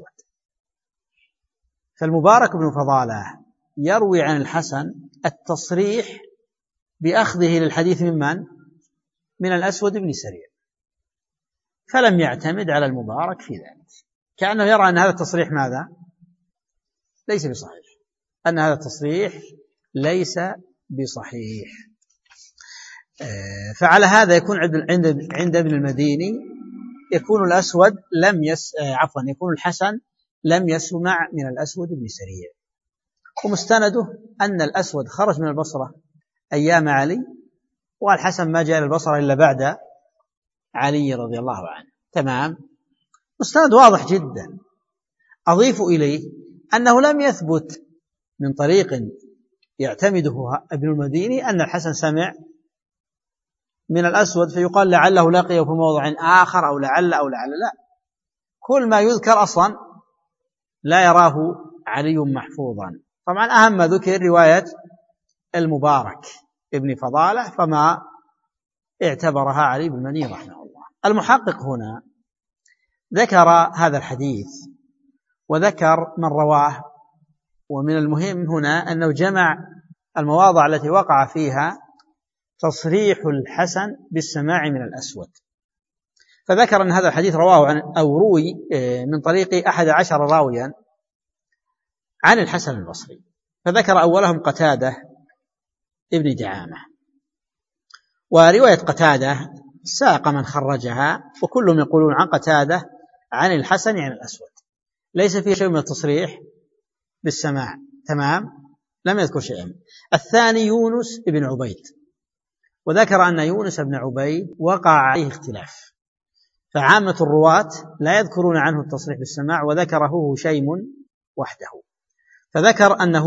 فالمبارك بن فضالة يروي عن الحسن التصريح بأخذه للحديث من الأسود بن سريع، فلم يعتمد على المبارك في ذلك، كأنه يرى أن هذا التصريح ماذا؟ ليس بصحيح، أن هذا التصريح ليس بصحيح. فعلى هذا يكون عند ابن المديني يكون الأسود يكون الحسن لم يسمع من الأسود بن سريع، ومستنده أن الأسود خرج من البصرة أيام علي، والحسن ما جاء البصرة إلا بعد علي رضي الله عنه. تمام، مستند واضح جدا. أضيف إليه أنه لم يثبت من طريق يعتمده ابن المديني أن الحسن سمع من الأسود فيقال لعله لقيه في موضع آخر أو لعل لا، كل ما يذكر أصلا لا يراه علي محفوظا. طبعا أهم ما ذكر رواية المبارك ابن فضالة، فما اعتبرها علي بن المديني رحمه الله. المحقق هنا ذكر هذا الحديث وذكر من رواه، ومن المهم هنا أنه جمع المواضع التي وقع فيها تصريح الحسن بالسماع من الأسود، فذكر أن هذا الحديث روي من طريق 11 راويا عن الحسن البصري، فذكر أولهم قتادة ابن دعامة، ورواية قتادة ساق من خرجها، وكلهم يقولون عن قتادة عن الحسن عن الأسود، ليس فيه شيء من التصريح بالسماع. تمام، لم يذكر شيئا. الثاني يونس ابن عبيد، وذكر أن يونس بن عبيد وقع عليه اختلاف، فعامة الرواة لا يذكرون عنه التصريح بالسماع، وذكره هشيم وحده، فذكر أنه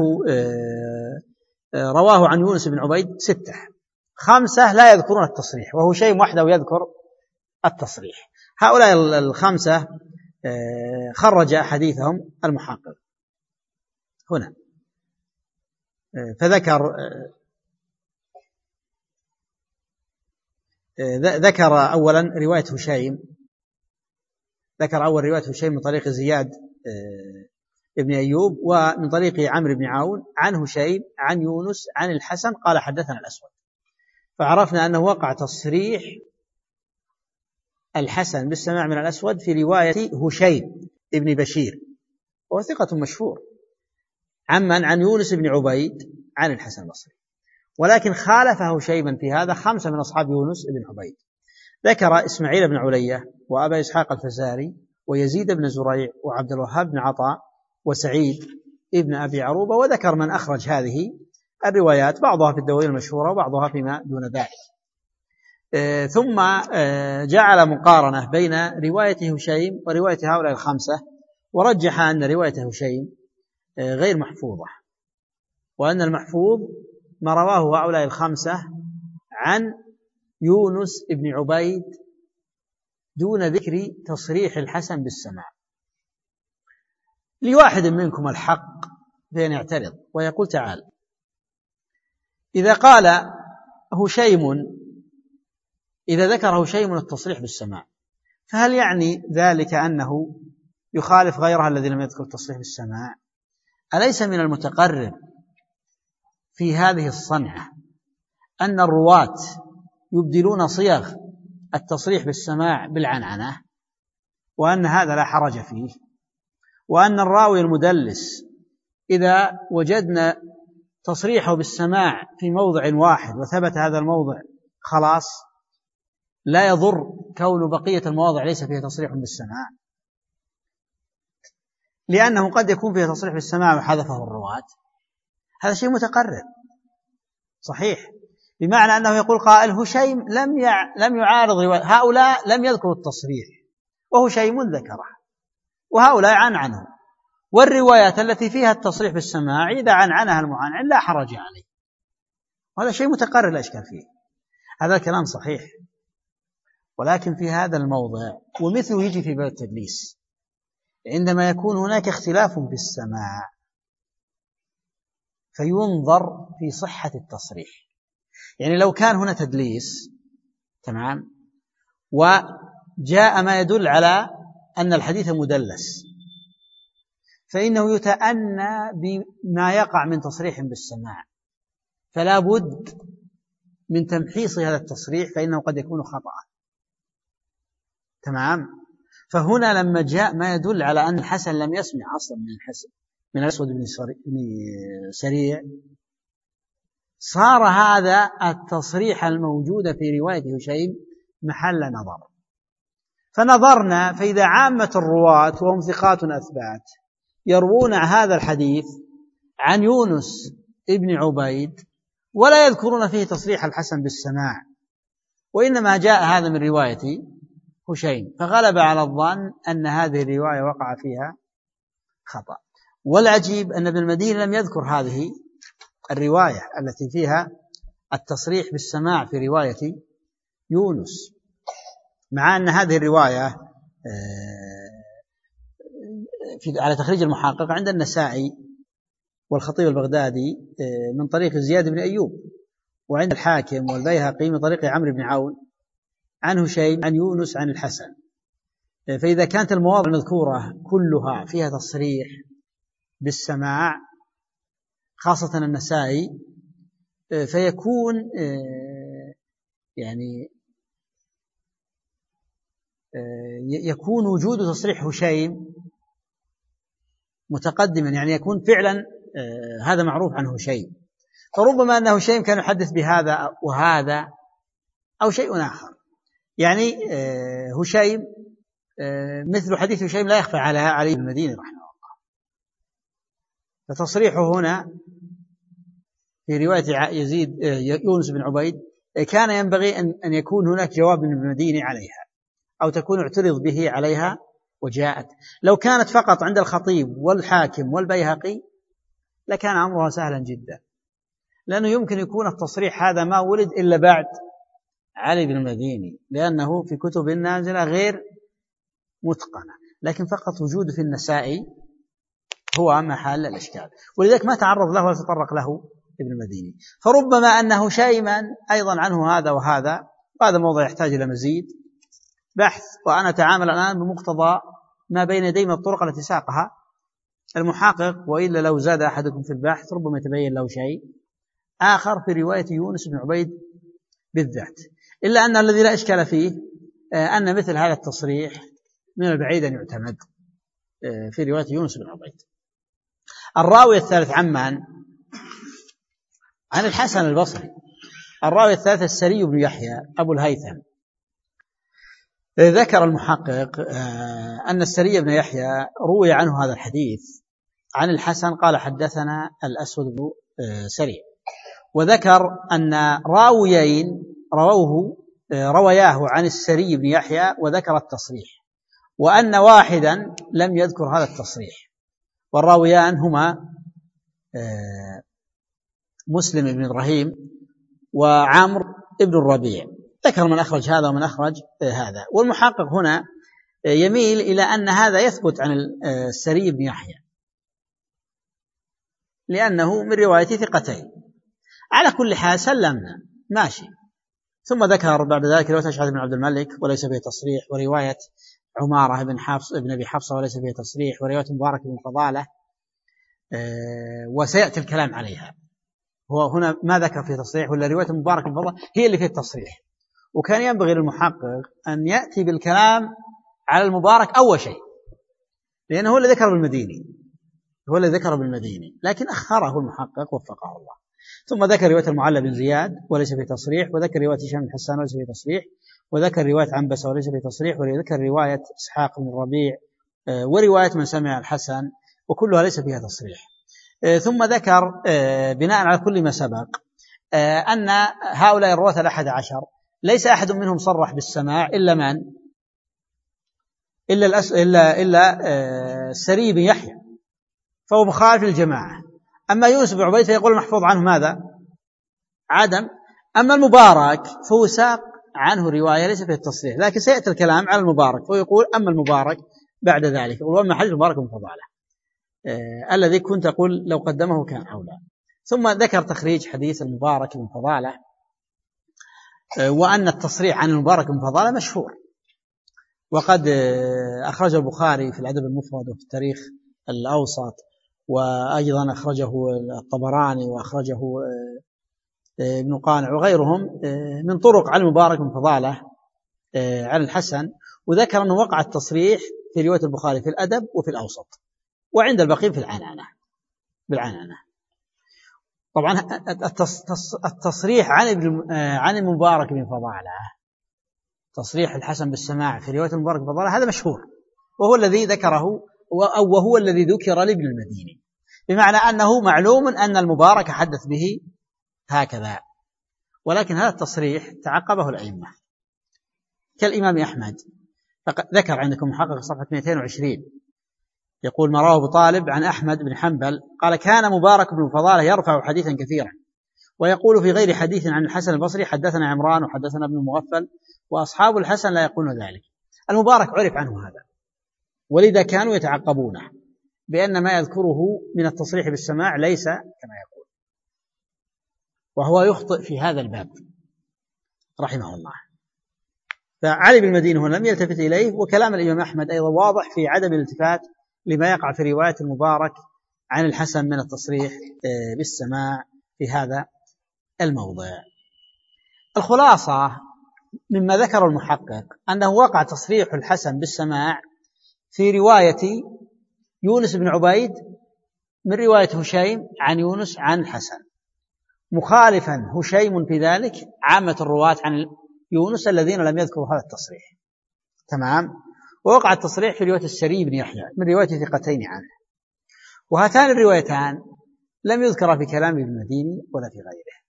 رواه عن يونس بن عبيد 6، 5 لا يذكرون التصريح، وهشيم وحده يذكر التصريح. هؤلاء 5 خرج حديثهم المحقق هنا، فذكر أولا رواية هشيم، ذكر أول رواية هشيم من طريق زياد ابن أيوب، ومن طريق عمرو بن عون عن هشيم عن يونس عن الحسن قال حدثنا الأسود، فعرفنا أنه وقع تصريح الحسن بالسماع من الأسود في رواية هشيم ابن بشير، وهو ثقة مشهور، عن يونس بن عبيد عن الحسن البصري، ولكن خالفه هشيما في هذا 5 من أصحاب يونس بن عبيد. ذكر إسماعيل بن علية وأبا إسحاق الفزاري ويزيد بن زريع وعبد الوهاب بن عطاء وسعيد ابن أبي عروبة، وذكر من أخرج هذه الروايات بعضها في الدواوين المشهورة وبعضها فيما دون ذلك. ثم جعل مقارنة بين رواية هشيم ورواية هؤلاء الخمسة، ورجح أن رواية هشيم غير محفوظة، وأن المحفوظ ما رواه هؤلاء الخمسة عن يونس بن عبيد دون ذكر تصريح الحسن بالسماع. لواحد منكم الحق فإن يعترض ويقول تعال، إذا قال هشيم، إذا ذكر هشيم التصريح بالسماع، فهل يعني ذلك أنه يخالف غيرها الذي لم يذكر التصريح بالسماع؟ أليس من المتقرر في هذه الصنعة أن الرواة يبدلون صيغ التصريح بالسماع بالعنعنة، وأن هذا لا حرج فيه، وأن الراوي المدلس إذا وجدنا تصريحه بالسماع في موضع واحد وثبت هذا الموضع خلاص لا يضر كون بقية المواضع ليس فيها تصريح بالسماع، لأنه قد يكون فيها تصريح بالسماع وحذفه الرواة. هذا شيء متقرر صحيح، بمعنى أنه يقول قائل هشيم لم يعارض رواية هؤلاء، لم يذكروا التصريح وهشيم ذكره، وهؤلاء عنعنه، والروايات التي فيها التصريح بالسماع إذا عنعنها المعنعن لا حرج عليه. وهذا شيء متقرر لا إشكال فيه، هذا الكلام صحيح. ولكن في هذا الموضع ومثله يجي في باب التدليس، عندما يكون هناك اختلاف في السماع فينظر في صحة التصريح. يعني لو كان هنا تدليس تمام وجاء ما يدل على أن الحديث مدلس، فإنه يتأنى بما يقع من تصريح بالسماع، فلا بد من تمحيص هذا التصريح، فإنه قد يكون خطأ تمام. فهنا لما جاء ما يدل على أن الحسن لم يسمع أصلا من الأسود بن سريع، صار هذا التصريح الموجود في رواية هشيم محل نظر. فنظرنا، فإذا عامة الرواة وهم ثقات أثبات يروون هذا الحديث عن يونس ابن عبيد ولا يذكرون فيه تصريح الحسن بالسماع، وإنما جاء هذا من رواية هشيم، فغلب على الظن أن هذه الرواية وقع فيها خطأ. والعجيب أن ابن المديني لم يذكر هذه الرواية التي فيها التصريح بالسماع في رواية يونس، مع أن هذه الرواية على تخريج المحقق عند النسائي والخطيب البغدادي من طريق زياد بن أيوب، وعند الحاكم والبيهقي من طريق عمرو بن عون عن هشيم عن يونس عن الحسن. فإذا كانت المواضع المذكورة كلها فيها تصريح بالسماع خاصة النسائي، فيكون يعني يكون وجود تصريح هشيم متقدما، يعني يكون فعلا هذا معروف عن هشيم، فربما أن هشيم كان يحدث بهذا وهذا أو شيء آخر. يعني هشيم مثل حديث هشيم لا يخفى على علي بن المديني رحمه الله، فتصريحه هنا في رواية يزيد يونس بن عبيد كان ينبغي أن يكون هناك جواب من المديني عليها، أو تكون اعترض به عليها وجاءت. لو كانت فقط عند الخطيب والحاكم والبيهقي لكان أمرها سهلا جدا، لأنه يمكن يكون التصريح هذا ما ولد إلا بعد علي بن المديني، لأنه في كتب النازلة غير متقنة، لكن فقط وجود في النسائي هو محل الإشكال، ولذلك ما تعرض له وتطرق له ابن المديني. فربما أنه شيئا أيضا عنه هذا وهذا، وهذا موضوع يحتاج إلى مزيد بحث، وأنا أتعامل الآن بمقتضى ما بين يدي من الطرق التي ساقها المحقق، وإلا لو زاد أحدكم في البحث ربما يتبين له شيء آخر في رواية يونس بن عبيد بالذات. إلا أن الذي لا إشكال فيه أن مثل هذا التصريح من البعيد أن يعتمد في رواية يونس بن عبيد. الراوي الثالث عن الحسن البصري. الراوي الثالث السري بن يحيى أبو الهيثم، ذكر المحقق أن السري بن يحيى روي عنه هذا الحديث عن الحسن قال حدثنا الأسود بن سري، وذكر أن راويين روياه عن السري بن يحيى وذكر التصريح، وأن واحدا لم يذكر هذا التصريح، والراويان هما مسلم بن إبراهيم وعمر بن الربيع. ذكر من أخرج هذا ومن أخرج هذا. والمحقق هنا يميل إلى أن هذا يثبت عن السري بن يحيى لأنه من رواية ثقتين. على كل حال سلمنا ماشي. ثم ذكر بعد ذلك رواية أشعث بن عبد الملك وليس فيه تصريح، ورواية عمارة بن أبي حفصة وليس فيه تصريح، ورواية مبارك بن فضالة، وسيأتي الكلام عليها. هو هنا ما ذكر فيه تصريح، ولا رواية مبارك بن فضالة هي اللي فيه التصريح. وكان ينبغي للمحقق أن يأتي بالكلام على المبارك أول شيء، لأنه هو اللي ذكر بالمديني، لكن أخره المحقق وفقه الله. ثم ذكر رواية المعلى بن زياد وليس فيه تصريح، وذكر رواية هشام بن حسان وليس فيه تصريح، وذكر رواية عنبسة وليس فيه تصريح، وذكر رواية إسحاق بن الربيع ورواية من سمع الحسن، وكلها ليس فيها تصريح. ثم ذكر بناء على كل ما سبق أن هؤلاء الرواة 11 ليس أحد منهم صرح بالسماع إلا من؟ إلا السري بن يحيى، فهو مخالف للجماعة. أما يونس بن عبيد فيقول المحفوظ عنه ماذا؟ عدم. أما المبارك فهو ساق عنه رواية ليس فيه التصريح، لكن سيأتي الكلام على المبارك، فيقول أما المبارك بعد ذلك يقول وأما حديث المبارك بن فضالة الذي كنت أقول لو قدمه كان أولى. ثم ذكر تخريج حديث المبارك بن فضالة، وأن التصريح عن المبارك بن فضالة مشهور، وقد أخرجه البخاري في الأدب المفرد وفي التاريخ الأوسط، وأيضا أخرجه الطبراني وأخرجه ابن قانع وغيرهم من طرق عن المبارك بن فضالة عن الحسن. وذكر أنه وقع التصريح في رواية البخاري في الأدب وفي الأوسط، وعند البقية في بالعنانة. طبعا التصريح عن المبارك بن فضالة، تصريح الحسن بالسماع في رواية المبارك بن فضالة هذا مشهور، وهو الذي ذكره وهو الذي ذكر لابن المديني، بمعنى أنه معلوم أن المبارك حدث به هكذا. ولكن هذا التصريح تعقبه الأئمة كالإمام أحمد، ذكر عندكم محقق صفحة 220 يقول ما رواه أبو طالب عن أحمد بن حنبل قال كان مبارك بن فضالة يرفع حديثا كثيرا ويقول في غير حديث عن الحسن البصري حدثنا عمران وحدثنا ابن المغفل، وأصحاب الحسن لا يقولون ذلك. المبارك عرف عنه هذا، ولذا كانوا يتعقبونه بأن ما يذكره من التصريح بالسماع ليس كما يقول، وهو يخطئ في هذا الباب رحمه الله. فعلي بن المديني هنا لم يلتفت إليه، وكلام الإمام أحمد أيضا واضح في عدم الالتفات لما يقع في رواية المبارك عن الحسن من التصريح بالسماع في هذا الموضع. الخلاصة مما ذكر المحقق أنه وقع تصريح الحسن بالسماع في رواية يونس بن عبيد من رواية هشيم عن يونس عن الحسن، مخالفا هشيم في ذلك عامة الرواة عن يونس الذين لم يذكروا هذا التصريح. تمام. ووقع التصريح في رواية السري بن يحيى من رواية ثقتين عنه، وهاتان الروايتان لم يذكر في كلام ابن المديني ولا في غيره.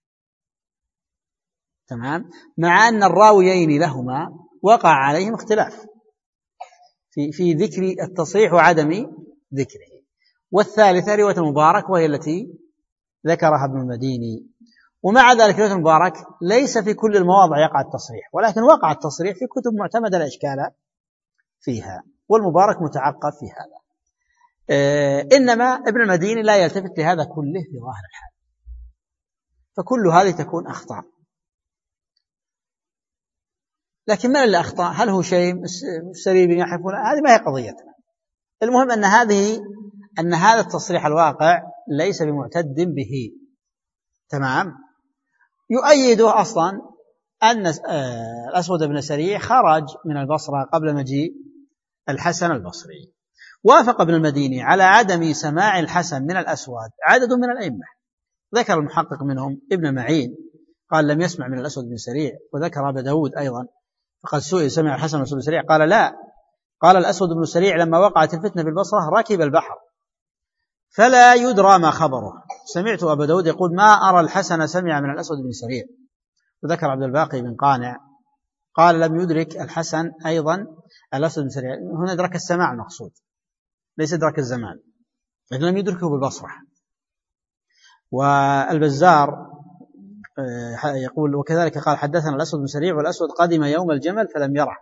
تمام. مع أن الراويين لهما وقع عليهم اختلاف في ذكر التصريح وعدم ذكره. والثالثة رواية المبارك وهي التي ذكرها ابن المديني. ومع ذلك رواية المبارك ليس في كل المواضع يقع التصريح، ولكن وقع التصريح في كتب معتمدة لا إشكال فيها، والمبارك متعقب في هذا. إنما ابن المديني لا يلتفت لهذا كله في ظاهر الحال، فكل هذه تكون أخطاء. لكن من اللي أخطأ؟ هل هو شيء السري بن يحيى؟ هذه ما هي قضيتنا. المهم أن هذا التصريح الواقع ليس بمعتد به. تمام. يؤيده أصلا أن الأسود بن سريع خرج من البصرة قبل مجيء الحسن البصري. وافق ابن المديني على عدم سماع الحسن من الأسود عدد من الأئمة، ذكر المحقق منهم ابن معين قال لم يسمع من الأسود بن سريع، وذكر أبا داود أيضا فقد سئل سمع الحسن والأسود بن سريع قال لا، قال الأسود بن سريع لما وقعت الفتنة بالبصرة ركب البحر فلا يدرى ما خبره. سمعت أبا داود يقول ما أرى الحسن سمع من الأسود بن سريع. وذكر عبد الباقي بن قانع قال لم يدرك الحسن أيضا الأسود بن سريع. هنا أدرك السماع المقصود ليس أدرك الزمان، لكن لم يدركه بالبصرة. والبزار يقول وكذلك قال حدثنا الأسود بن سريع والأسود قدم يوم الجمل فلم يره.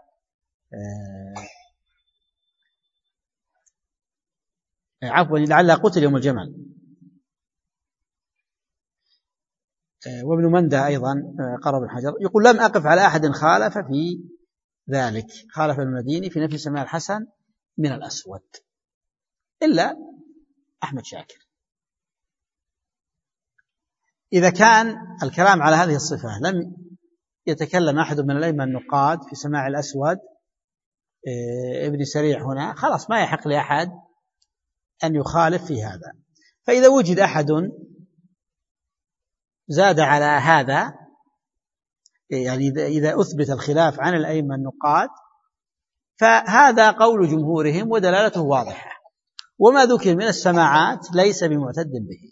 عفوا لعل قتل يوم الجمل. وابن مندى أيضا قرب الحجر يقول لم أقف على أحد خالف في ذلك، خالف المديني في نفي سماع الحسن من الأسود إلا أحمد شاكر. إذا كان الكلام على هذه الصفة لم يتكلم أحد من الأئمة النقاد في سماع الأسود ابن سريع هنا خلاص ما يحق لأحد أن يخالف في هذا. فإذا وجد أحد زاد على هذا، يعني إذا أثبت الخلاف عن الأئمة النقاد فهذا قول جمهورهم ودلالته واضحة، وما ذكر من السماعات ليس بمعتد به.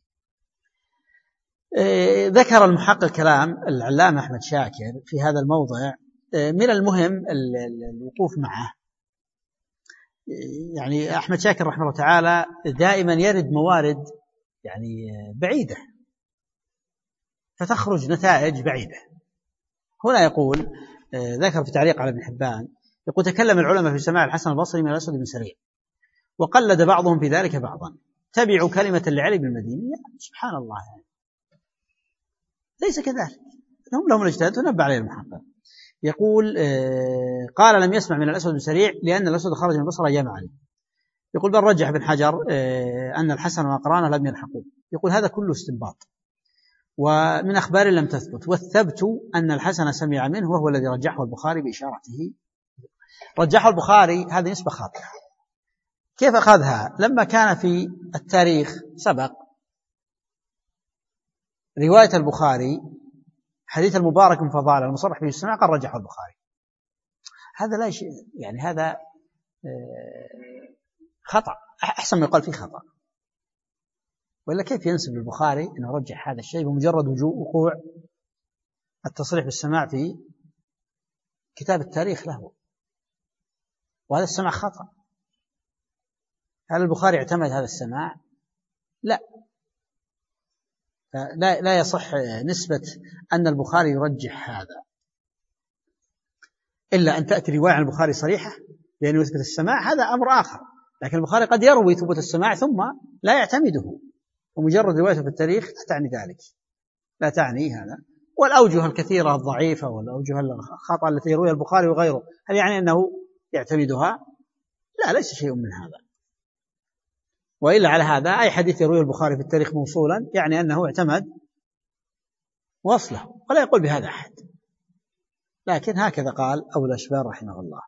ذكر المحقق كلام العلامة أحمد شاكر في هذا الموضع من المهم الوقوف معه. يعني أحمد شاكر رحمه الله تعالى دائما يرد موارد يعني بعيدة فتخرج نتائج بعيدة. هنا يقول ذكر في تعليق على ابن حبان يقول تكلم العلماء في سماع الحسن البصري من الأسود بن سريع وقلد بعضهم في ذلك بعضا، تبعوا كلمة لعلي بن المديني. سبحان الله يعني ليس كذلك، هم لهم الاجتهاد ونبع عليه المحقق. يقول قال لم يسمع من الأسود بن سريع لأن الأسود خرج من البصرة أيام علي. يقول بل رجح بن حجر أن الحسن وأقرانه لم يلحقوه. يقول هذا كله استنباط ومن أخبار لم تثبت، والثبت أن الحسن سمع منه وهو الذي رجحه البخاري بإشارته. رجحه البخاري هذه نسبة خاطئة. كيف أخذها؟ لما كان في التاريخ سبق رواية البخاري حديث المبارك من فضاله المصرح به السماع قال رجحه البخاري. هذا لا شيء يعني هذا خطأ، أحسن ما يقال فيه خطأ. وإلا كيف ينسب للبخاري أنه رجح هذا الشيء بمجرد وقوع التصريح بالسماع في كتاب التاريخ له؟ وهذا السماع خطأ. هل البخاري اعتمد هذا السماع؟ لا يصح نسبة أن البخاري يرجح هذا، إلا أن تأتي رواية عن البخاري صريحة لأنه يثبت السماع، هذا أمر آخر. لكن البخاري قد يروي ثبوت السماع ثم لا يعتمده، ومجرد روايته في التاريخ لا تعني ذلك، لا تعني هذا. والأوجه الكثيرة الضعيفة والأوجه الخطأ التي يرويها البخاري وغيره هل يعني أنه يعتمدها؟ لا، ليس شيء من هذا. وإلا على هذا أي حديث يرويه البخاري في التاريخ موصولا يعني أنه اعتمد وصله، ولا يقول بهذا أحد. لكن هكذا قال أبو الأشبال رحمه الله.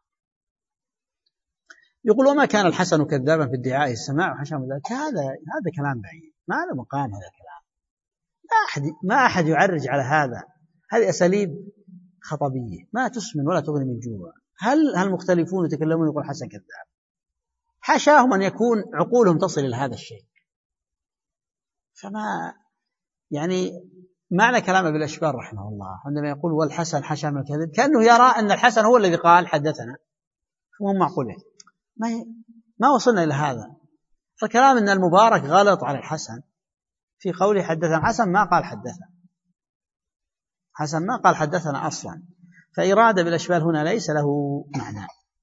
يقول وما كان الحسن كذابا في ادعاء السماع وحشا من ذلك. هذا كلام بعيد، ما له مقام هذا الكلام. ما أحد يعرج على هذا. هذه أساليب خطبية ما تسمن ولا تغني من جوع. هل المختلفون يتكلمون يقول حسن كذاب؟ حاشاهم أن يكون عقولهم تصل إلى هذا الشيء. فما يعني معنى كلام ابن الأشبال رحمه الله عندما يقول والحسن حاشا من الكذب كأنه يرى أن الحسن هو الذي قال حدثنا. مو معقول، ما وصلنا إلى هذا. فكلام أن المبارك غلط على الحسن في قوله حدثنا. حسن ما قال حدثنا، حسن ما قال حدثنا أصلا. فإرادة بالأشبال هنا ليس له معنى.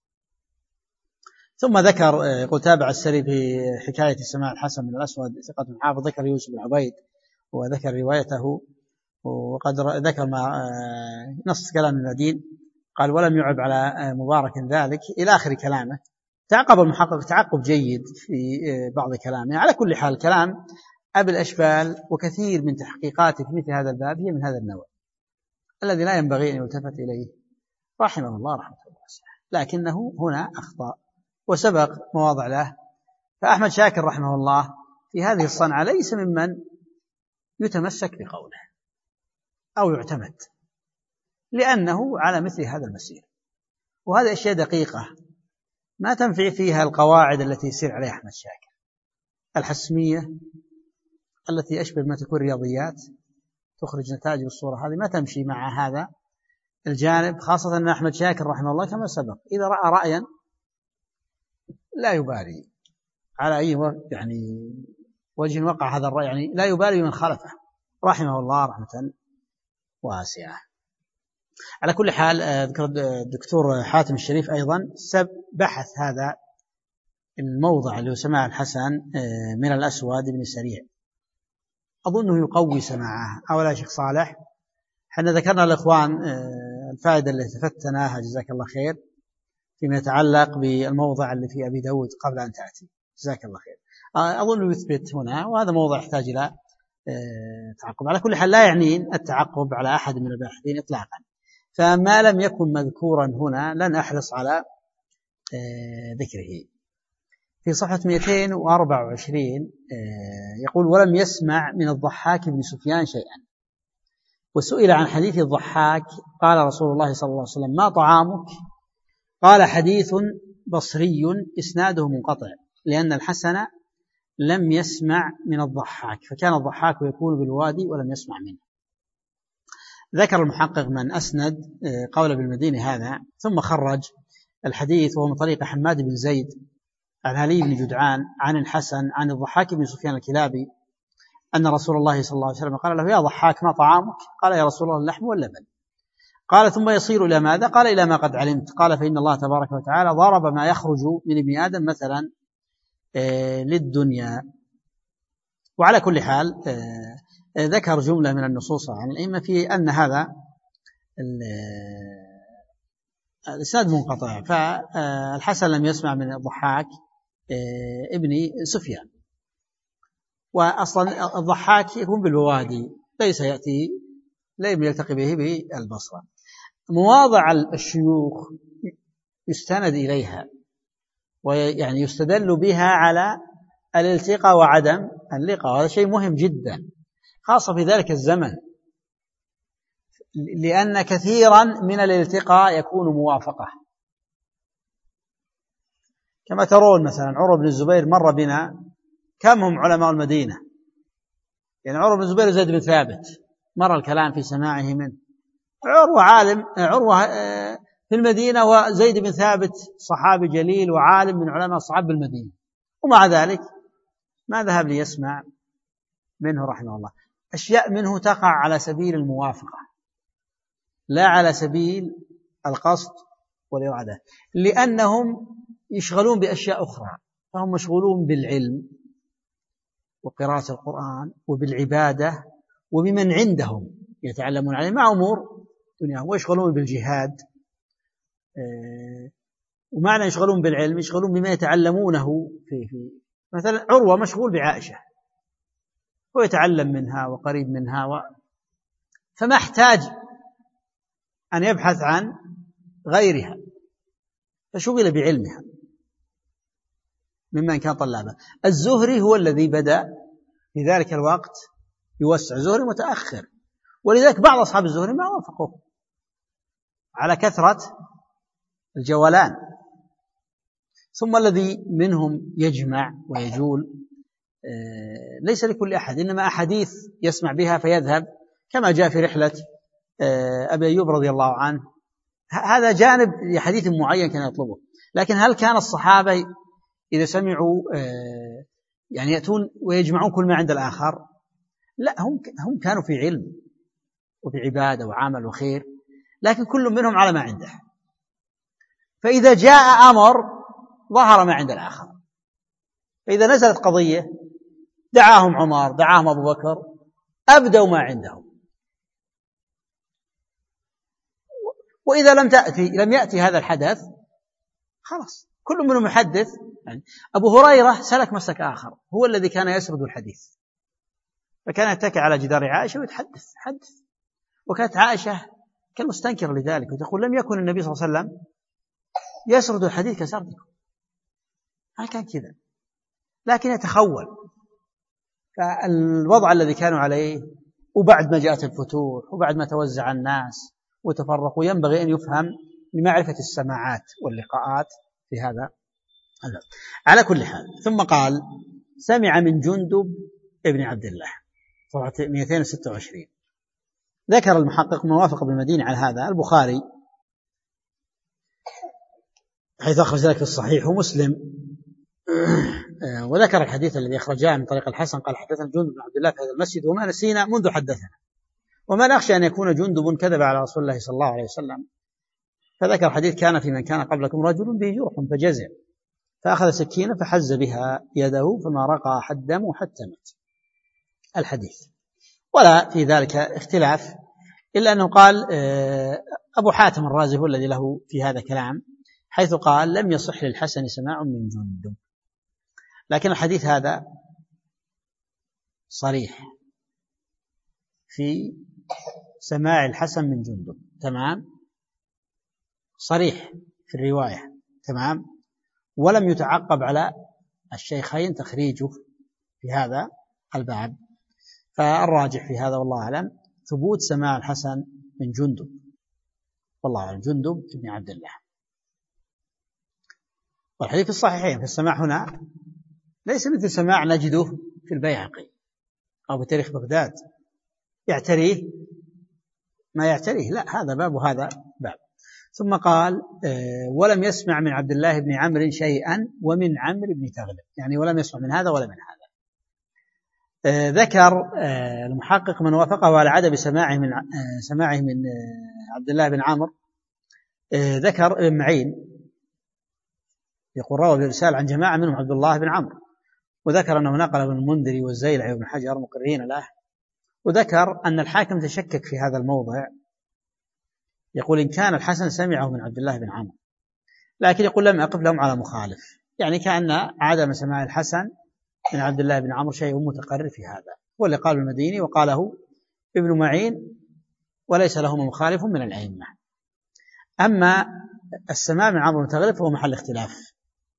ثم ذكر يقول تابع السري في حكاية سماع الحسن من الأسود ثقة حافظ، ذكر يوسف بن عبيد وذكر روايته، وقد ذكر ما نص كلام المدين قال ولم يعب على مبارك ذلك إلى آخر كلامه. تعقب المحقق تعقب جيد في بعض كلامه. على كل حال كلام أبي الأشبال وكثير من تحقيقاته في مثل هذا الباب هي من هذا النوع الذي لا ينبغي أن يلتفت إليه رحمه الله رحمة الله واسعة، لكنه هنا أخطأ وسبق مواضع له. فأحمد شاكر رحمه الله في هذه الصنعة ليس ممن يتمسك بقوله أو يعتمد، لأنه على مثل هذا المسير. وهذه أشياء دقيقة ما تنفع فيها القواعد التي يسير عليها أحمد شاكر، الحسمية التي أشبه ما تكون رياضيات تخرج نتائج بالصورة هذه، ما تمشي مع هذا الجانب، خاصة أن أحمد شاكر رحمه الله كما سبق إذا رأى رأيا لا يبالي على أي يعني وجه وقع هذا الرأي، يعني لا يبالي من خلفه رحمه الله رحمة واسعة. على كل حال ذكر الدكتور حاتم الشريف أيضا بحث هذا الموضع اللي هو سماع الحسن من الأسود بن سريع، أظنه يقوي سماعه. أولا شيخ صالح، حنا ذكرنا الإخوان الفائدة اللي تفتناها جزاك الله خير فيما يتعلق بالموضع اللي في أبي داود قبل أن تأتي، جزاك الله خير. أظن يثبت هنا، وهذا موضع يحتاج إلى تعقب. على كل حال لا يعني التعقب على أحد من الباحثين إطلاقا، فما لم يكن مذكورا هنا لن أحرص على ذكره. في صفحة 224 يقول: ولم يسمع من الضحاك بن سفيان شيئا، وسئل عن حديث الضحاك قال رسول الله صلى الله عليه وسلم: ما طعامك؟ قال: حديث بصري إسناده منقطع، لأن الحسن لم يسمع من الضحاك، فكان الضحاك يكون بالوادي ولم يسمع منه. ذكر المحقق من أسند قول بالمدينة هذا، ثم خرج الحديث وهو من طريق حماد بن زيد عن علي بن جدعان عن الحسن عن الضحاك بن سفيان الكلابي أن رسول الله صلى الله عليه وسلم قال له: يا ضحاك ما طعامك؟ قال: يا رسول الله اللحم واللبن. قال: ثم يصير إلى ماذا؟ قال: إلى ما قد علمت. قال: فإن الله تبارك وتعالى ضرب ما يخرج من ابن آدم مثلا للدنيا. وعلى كل حال ذكر جملة من النصوص عن الأئمة في أن هذا الإسناد منقطع، فالحسن لم يسمع من الضحاك ابن سفيان، وأصلا الضحاك يكون بالبوادي ليس يأتي لا يلتقي به بالبصرة. مواضع الشيوخ يستند إليها ويعني يستدل بها على الالتقاء وعدم اللقاء، وهذا شيء مهم جدا خاصة في ذلك الزمن، لأن كثيرا من الالتقاء يكون موافقة. كما ترون مثلا عروة بن الزبير مر بنا، كم هم علماء المدينة؟ يعني عروة بن الزبير وزيد بن ثابت مر الكلام في سماعه منه. عروة عالم، عروة في المدينة، وزيد بن ثابت صحابي جليل وعالم من علماء صحابة المدينة، ومع ذلك ما ذهب ليسمع منه رحمه الله. أشياء منه تقع على سبيل الموافقة لا على سبيل القصد والإرادة، لأنهم يشغلون بأشياء أخرى، فهم مشغولون بالعلم وقراءة القرآن وبالعبادة وبمن عندهم يتعلمون عليه مع أمور دنياهم، ويشغلون بالجهاد، ومعنى يشغلون بالعلم يشغلون بما يتعلمونه في مثلا عروة مشغول بعائشة ويتعلم منها وقريب منها فما احتاج أن يبحث عن غيرها، فشغل بعلمها ممن كان طلابه. الزهري هو الذي بدأ في ذلك الوقت يوسع، زهري متأخر، ولذلك بعض أصحاب الزهري ما وافقوه على كثرة الجولان. ثم الذي منهم يجمع ويجول ليس لكل أحد، إنما أحاديث يسمع بها فيذهب، كما جاء في رحلة أبي أيوب رضي الله عنه. هذا جانب لحديث معين كان يطلبه. لكن هل كان الصحابة إذا سمعوا يعني يأتون ويجمعون كل ما عند الآخر؟ لا، هم كانوا في علم وفي عبادة وعمل وخير، لكن كل منهم على ما عنده. فإذا جاء أمر ظهر ما عند الآخر، فإذا نزلت قضية دعاهم عمر دعاهم أبو بكر أبدوا ما عندهم. وإذا لم يأتي هذا الحدث خلاص كل منهم محدث. يعني أبو هريرة سلك مسلك آخر، هو الذي كان يسرد الحديث، فكان يتكئ على جدار عائشة ويتحدث حدث، وكانت عائشة كالمستنكرة لذلك وتقول: لم يكن النبي صلى الله عليه وسلم يسرد الحديث كسردكم، ما كان كذا، لكن يتخول. فالوضع الذي كانوا عليه، وبعد ما جاءت الفتوح وبعد ما توزع الناس وتفرقوا، ينبغي أن يفهم لمعرفة السماعات واللقاءات في هذا اللفظ. على كل حال، ثم قال سمع من جندب ابن عبد الله، صفحة 226. ذكر المحقق من وافق بالمدينة على هذا البخاري حيث أخرج ذلك في الصحيح ومسلم، وذكر الحديث الذي أخرجاه من طريق الحسن قال حدثنا جندب بن عبد الله في هذا المسجد وما نسينا منذ حدثنا، وما نخشى أن يكون جندب كذب على رسول الله صلى الله عليه وسلم. فذكر حديث كان في من كان قبلكم رجل به جرح فجزع فأخذ سكينة فحز بها يده فما رقى حدم حتى مات. الحديث ولا في ذلك اختلاف، إلا أنه قال أبو حاتم الرازي هو الذي له في هذا كلام، حيث قال لم يصح للحسن سماع من جندب، لكن الحديث هذا صريح في سماع الحسن من جندب، تمام، صريح في الرواية، تمام، ولم يتعقب على الشيخين تخريجه في هذا الباب. فالراجح في هذا والله أعلم ثبوت سماع الحسن من جندب، والله أعلم، جندب بن عبد الله. والحديث في الصحيحين، في السماع هنا ليس مثل سماع نجده في البيهقي أو بتاريخ بغداد يعتريه ما يعتريه، لا، هذا باب وهذا باب. ثم قال ولم يسمع من عبد الله بن عمرو شيئا ومن عمرو بن تغلب، يعني ولم يسمع من هذا ولا من هذا. ذكر المحقق من وافقه على عدم سماعه من عبد الله بن عمرو. ذكر ابن معين يقول روى برسالة عن جماعة منهم عبد الله بن عمرو، وذكر أنه نقل ابن المنذري والزيلعي وابن حجر مقرين له، وذكر أن الحاكم تشكك في هذا الموضع، يقول إن كان الحسن سمعه من عبد الله بن عمرو، لكن يقول لم أقف لهم على مخالف، يعني كأن عدم سماع الحسن من عبد الله بن عمرو شيء متقرر في هذا، هو اللي قال المديني وقاله ابن معين وليس له مخالف من الأئمة. أما السماع من عمرو بن تغلب فهو محل اختلاف،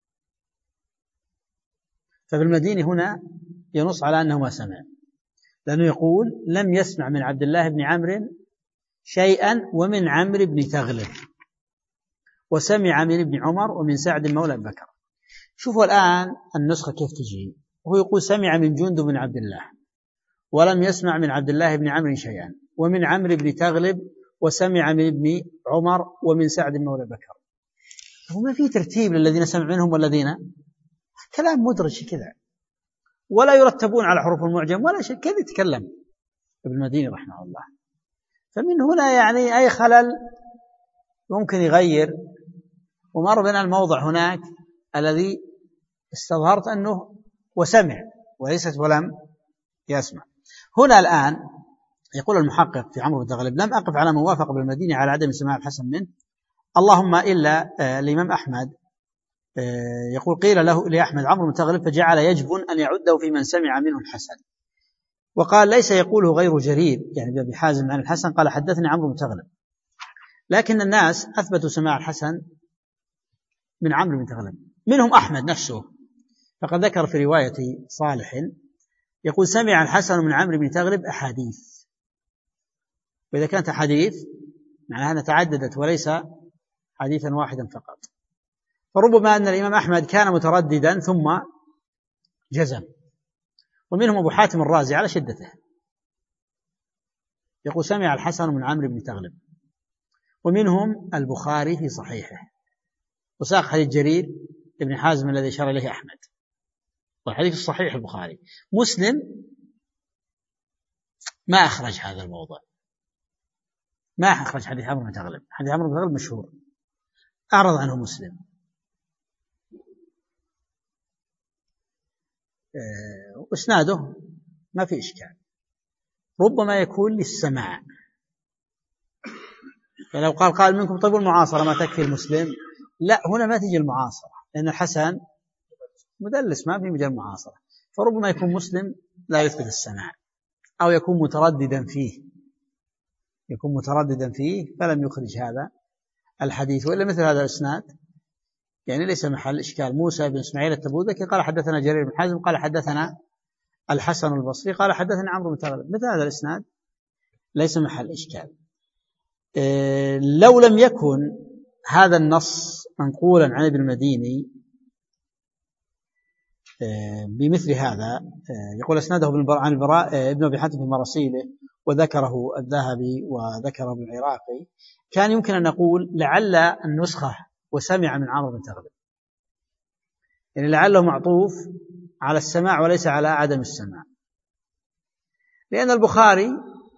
فبالمديني هنا ينص على أنه ما سمع، لأنه يقول لم يسمع من عبد الله بن عمرو شيئا ومن عمرو بن تغلب، وسمع من ابن عمر ومن سعد مولى بكر. شوفوا الآن النسخة كيف تجي، وهو يقول سمع من جندب بن عبد الله ولم يسمع من عبد الله بن عمرو شيئا ومن عمرو بن تغلب وسمع من ابن عمر ومن سعد مولى بكر. وما في ترتيب للذين سمع منهم والذين، كلام مدرج كذا، ولا يرتبون على حروف المعجم ولا شيء، كذا يتكلم ابن المديني رحمه الله. فمن هنا يعني أي خلل ممكن يغير، ومر بنا الموضع هناك الذي استظهرت أنه وسمع وليست ولم يسمع. هنا الآن يقول المحقق في عمرو بن تغلب لم أقف على من وافق بالمدينة على عدم سماع الحسن منه، اللهم إلا الإمام أحمد يقول قيل له لأحمد عمرو بن تغلب فجعل يجبن أن يعده في من سمع منه الحسن، وقال ليس يقوله غير جرير يعني بن حازم عن الحسن قال حدثني عمرو بن تغلب، لكن الناس أثبتوا سماع الحسن من عمرو بن تغلب، منهم أحمد نفسه، فقد ذكر في رواية صالح يقول سمع الحسن من عمرو بن تغلب أحاديث، وإذا كانت أحاديث معناها أنها تعددت وليس حديثا واحدا فقط، فربما أن الإمام أحمد كان مترددا ثم جزم. ومنهم أبو حاتم الرازي على شدته يقول سمع الحسن من عمرو بن تغلب، ومنهم البخاري في صحيحه وساق حديث جرير ابن حازم الذي أشار إليه أحمد، والحديث الصحيح البخاري. مسلم ما أخرج هذا الموضوع، ما أخرج حديث عمرو بن تغلب، حديث عمرو بن تغلب مشهور أعرض عنه مسلم. وإسناده ما في إشكال، ربما يكون للسماع، فلو قال منكم طيب المعاصرة ما تكفي المسلم، لا، هنا ما تجي المعاصرة لأن الحسن مدلس ما في مجال المعاصرة، فربما يكون مسلم لا يثبت السماع أو يكون مترددا فيه فلم يخرج هذا الحديث. وإلا مثل هذا الإسناد يعني ليس محل إشكال. موسى بن إسماعيل التبوذكي قال حدثنا جرير بن حازم قال حدثنا الحسن البصري قال حدثنا عمرو بن تغلب، مثل هذا الإسناد ليس محل إشكال. لو لم يكن هذا النص منقولا عن ابن المديني بمثل هذا، يقول أسنده عن البراء ابن أبي حاتم في مراسيله وذكره الذهبي وذكره ابن العراقي، كان يمكن أن نقول لعل النسخة وسمع من عمرو بن تغلب، يعني لعله معطوف على السماع وليس على عدم السماع، لأن البخاري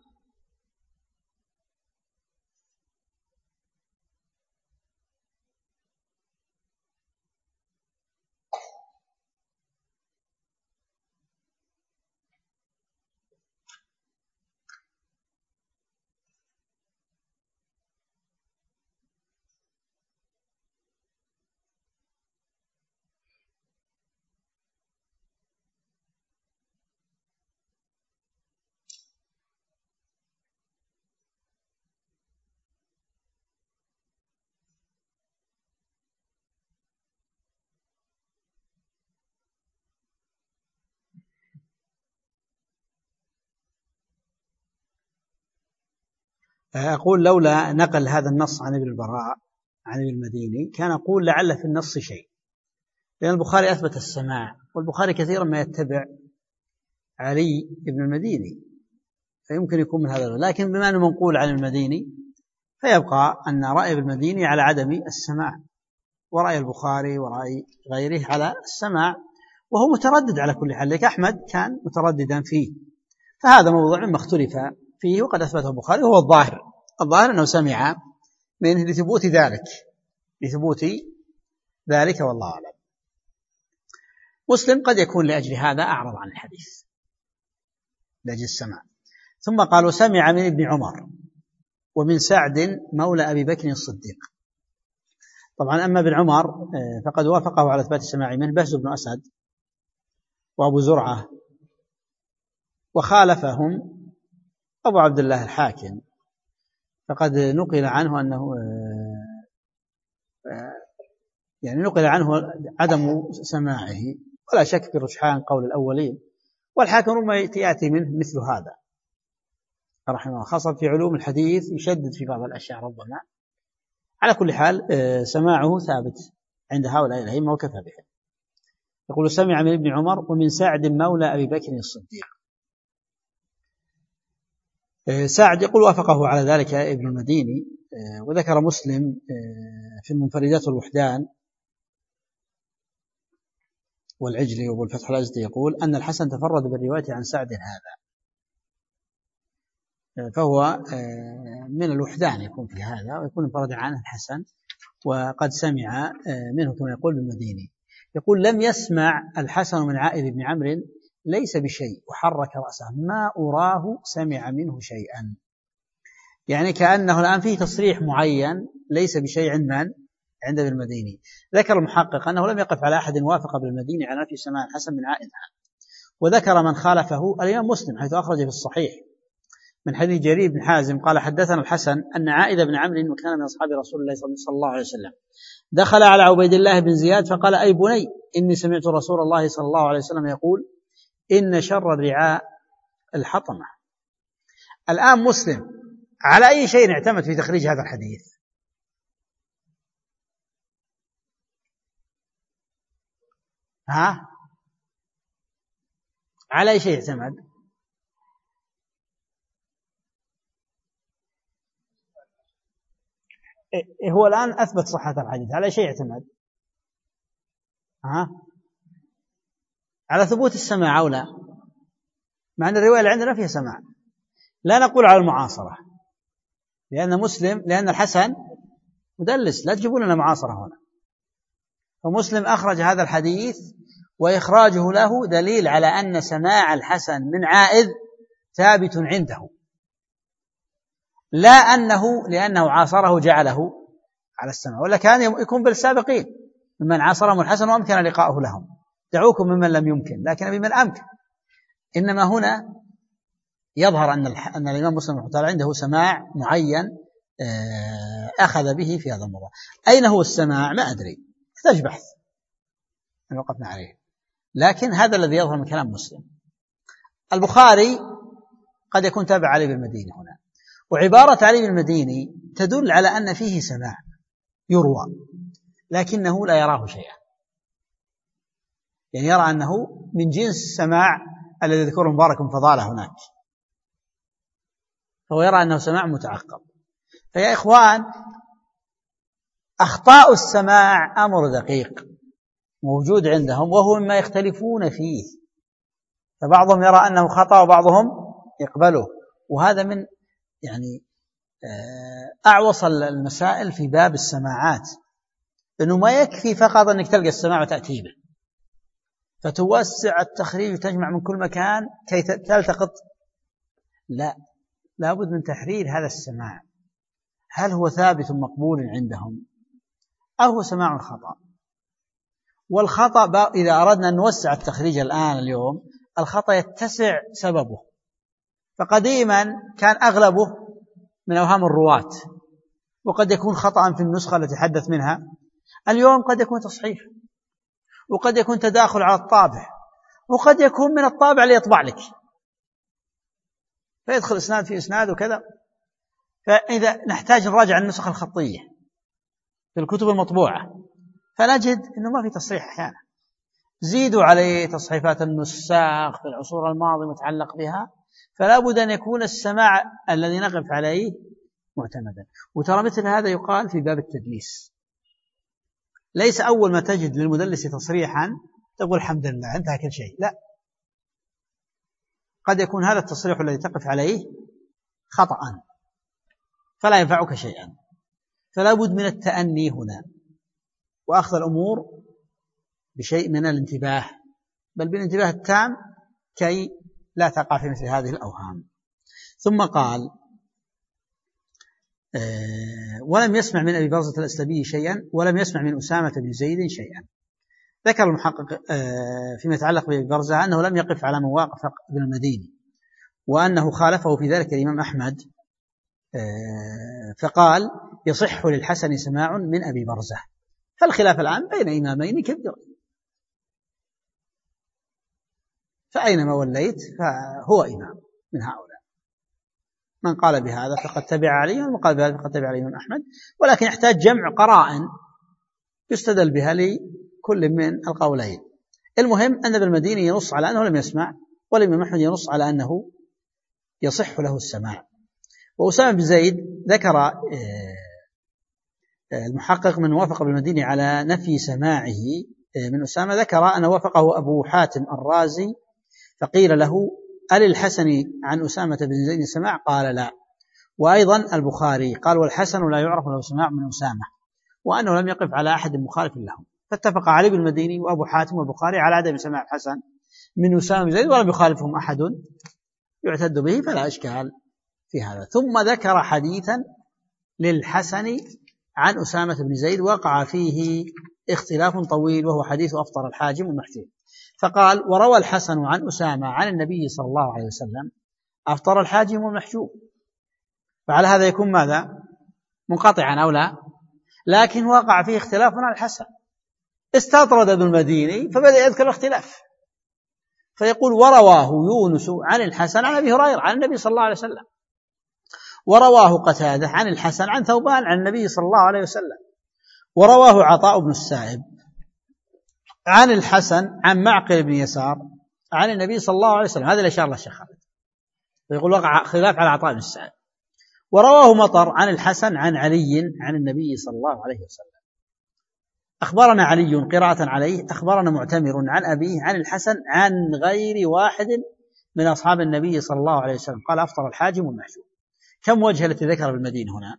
أقول لولا نقل هذا النص عن ابن البراء عن ابن المديني كان أقول لعل في النص شيء، لأن البخاري أثبت السماع، والبخاري كثيرا ما يتبع علي ابن المديني، فيمكن يكون من هذا، لكن بما أنه منقول عن المديني فيبقى أن رأي ابن المديني على عدم السماع، ورأي البخاري ورأي غيره على السماع، وهو متردد على كل حال، لك أحمد كان مترددا فيه، فهذا موضوع مما اختلف فيه وقد أثبته البخاري، وهو الظاهر أنه سمع منه لثبوت ذلك والله أعلم. مسلم قد يكون لأجل هذا أعرض عن الحديث لأجل السماع. ثم قالوا سمع من ابن عمر ومن سعد مولى أبي بكر الصديق. طبعا أما ابن عمر فقد وافقه على إثبات السماع منه بهز بن أسد وأبو زرعة، وخالفهم أبو عبد الله الحاكم، فقد نقل عنه أنه يعني نقل عنه عدم سماعه، ولا شك في رجحان قول الأولين، والحاكم ربما يأتي منه مثل هذا رحمه الله، خاصة في علوم الحديث يشدد في بعض الأشياء ربما. على كل حال سماعه ثابت عند هؤلاء الأئمة وكفى به. يقول سمع من ابن عمر ومن سعد مولى أبي بكر الصديق. سعد يقول وافقه على ذلك ابن المديني، وذكر مسلم في المنفردات والوحدان والعجلي وابو الفتح الأزدي يقول أن الحسن تفرد بالرواية عن سعد هذا، فهو من الوحدان يكون في هذا، ويكون انفرد عنه الحسن وقد سمع منه كما يقول المديني. يقول لم يسمع الحسن من عائذ بن عمرو ليس بشيء، وحرك رأسه ما أراه سمع منه شيئا، يعني كأنه الآن فيه تصريح معين ليس بشيء عند ابن المديني. ذكر المحقق أنه لم يقف على أحد وافق بالمديني على نفي سماع الحسن من عائذ، وذكر من خالفه الإمام مسلم حيث أخرج في الصحيح من حديث جرير بن حازم قال حدثنا الحسن أن عائذ بن عمرو وكان من أصحاب رسول الله صلى الله عليه وسلم دخل على عبيد الله بن زياد فقال أي بني إني سمعت رسول الله صلى الله عليه وسلم يقول إن شر الرعاء الحطمة. الآن مسلم على أي شيء اعتمد في تخريج هذا الحديث؟ على أي شيء اعتمد؟ هو الآن أثبت صحة الحديث، على شيء اعتمد؟ على ثبوت السماع أو لا؟ مع أن الرواية اللي عندنا فيها سماع، لا نقول على المعاصرة، لأن الحسن مدلس، لا تجيبون لنا معاصرة هنا. فمسلم أخرج هذا الحديث، وإخراجه له دليل على أن سماع الحسن من عائذ ثابت عنده، لا أنه لأنه عاصره جعله على السماع، ولا كان يكون بالسابقين ممن عاصرهم الحسن وأمكن لقاؤه لهم، دعوكم ممن لم يمكن، لكن بمن أمكن. إنما هنا يظهر أن الإمام مسلم رحمه الله عنده سماع معين أخذ به في هذا الموضوع. أين هو السماع؟ ما أدري، يحتاج بحث وقفنا عليه، لكن هذا الذي يظهر من كلام مسلم. البخاري قد يكون تابع علي بن المديني هنا، وعبارة علي بن المديني تدل على أن فيه سماع، يروى، لكنه لا يراه شيئا، يعني يرى أنه من جنس السماع الذي ذكره مبارك فضاله هناك، فهو يرى أنه سماع متعقب. فيا إخوان، أخطاء السماع أمر دقيق موجود عندهم، وهو مما يختلفون فيه، فبعضهم يرى أنه خطأ وبعضهم يقبله، وهذا من يعني أعوص المسائل في باب السماعات، إنه ما يكفي فقط أنك تلقى السماع وتأتي به فتوسع التخريج وتجمع من كل مكان كي تلتقط، لا، لابد من تحرير هذا السماع، هل هو ثابت مقبول عندهم أو هو سماع خطأ؟ والخطأ إذا أردنا أن نوسع التخريج الآن اليوم، الخطأ يتسع سببه، فقديما كان أغلبه من أوهام الرواة، وقد يكون خطأ في النسخة التي حدث منها، اليوم قد يكون تصحيح، وقد يكون تداخل على الطابع، وقد يكون من الطابع اللي يطبع لك، فيدخل إسناد في إسناد وكذا. فإذا نحتاج نراجع النسخ الخطية في الكتب المطبوعة فنجد أنه ما في تصحيح أحيانا، زيدوا عليه تصحيفات النساخ في العصور الماضية متعلق بها، فلا بد أن يكون السماع الذي نقف عليه معتمدا. وترى مثل هذا يقال في باب التدليس، ليس أول ما تجد للمدلس تصريحا تقول الحمد لله انتهى كل شيء، لا، قد يكون هذا التصريح الذي تقف عليه خطأ فلا ينفعك شيئا، فلا بد من التأني هنا وأخذ الأمور بشيء من الانتباه، بل بالانتباه التام كي لا تقع في مثل هذه الأوهام. ثم قال ولم يسمع من أبي برزة الأسلمي شيئا ولم يسمع من أسامة بن زيد شيئا. ذكر المحقق فيما يتعلق بأبي برزة أنه لم يقف على مواقف ابن المديني، وأنه خالفه في ذلك الإمام أحمد، فقال يصح للحسن سماع من أبي برزة، فالخلاف الآن بين إمامين كبير، فأينما وليت فهو إمام من هؤلاء، من قال بهذا فقد تبع عليه، ومن قال بهذا فقد تبع الإمام أحمد، ولكن يحتاج جمع قرائن يستدل بها لكل من القولين. المهم أن ابن المديني ينص على أنه لم يسمع، والإمام أحمد ينص على أنه يصح له السماع. وأسامة بن زيد ذكر المحقق من وافق ابن المديني على نفي سماعه من أسامة، ذكر أن وافقه أبو حاتم الرازي، فقيل له أل الحسن عن أسامة بن زيد سماع؟ قال لا. وأيضا البخاري قال والحسن لا يعرف له سماع من أسامة، وأنه لم يقف على أحد مخالف له، فاتفق علي بن المديني وأبو حاتم والبخاري على عدم سماع الحسن من أسامة بن زيد، ولم يخالفهم أحد يعتد به، فلا إشكال في هذا. ثم ذكر حديثا للحسن عن أسامة بن زيد وقع فيه اختلاف طويل، وهو حديث أفطر الحاجم والمحجوم، فقال وروى الحسن عن أسامة عن النبي صلى الله عليه وسلم أفطر الحاجم والمحجوم، فعلى هذا يكون ماذا؟ منقطعا أو لا؟ لكن وقع فيه اختلاف عن الحسن، استطرد ابن المديني فبدأ يذكر الاختلاف، فيقول ورواه يونس عن الحسن عن أبي هريرة عن النبي صلى الله عليه وسلم، ورواه قتادة عن الحسن عن ثوبان عن النبي صلى الله عليه وسلم، ورواه عطاء بن السائب عن الحسن عن معقل بن يسار عن النبي صلى الله عليه وسلم. هذا الإشارة الله الشيخ خالد، فيقول وقع خلاف على عطاء بن السائب. ورواه مطر عن الحسن عن علي عن النبي صلى الله عليه وسلم. أخبرنا علي قراءة عليه، أخبرنا معتمر عن أبيه عن الحسن عن غير واحد من أصحاب النبي صلى الله عليه وسلم قال أفطر الحاجم والمحجوم. كم وجه التي ذكر بالمدينة هنا؟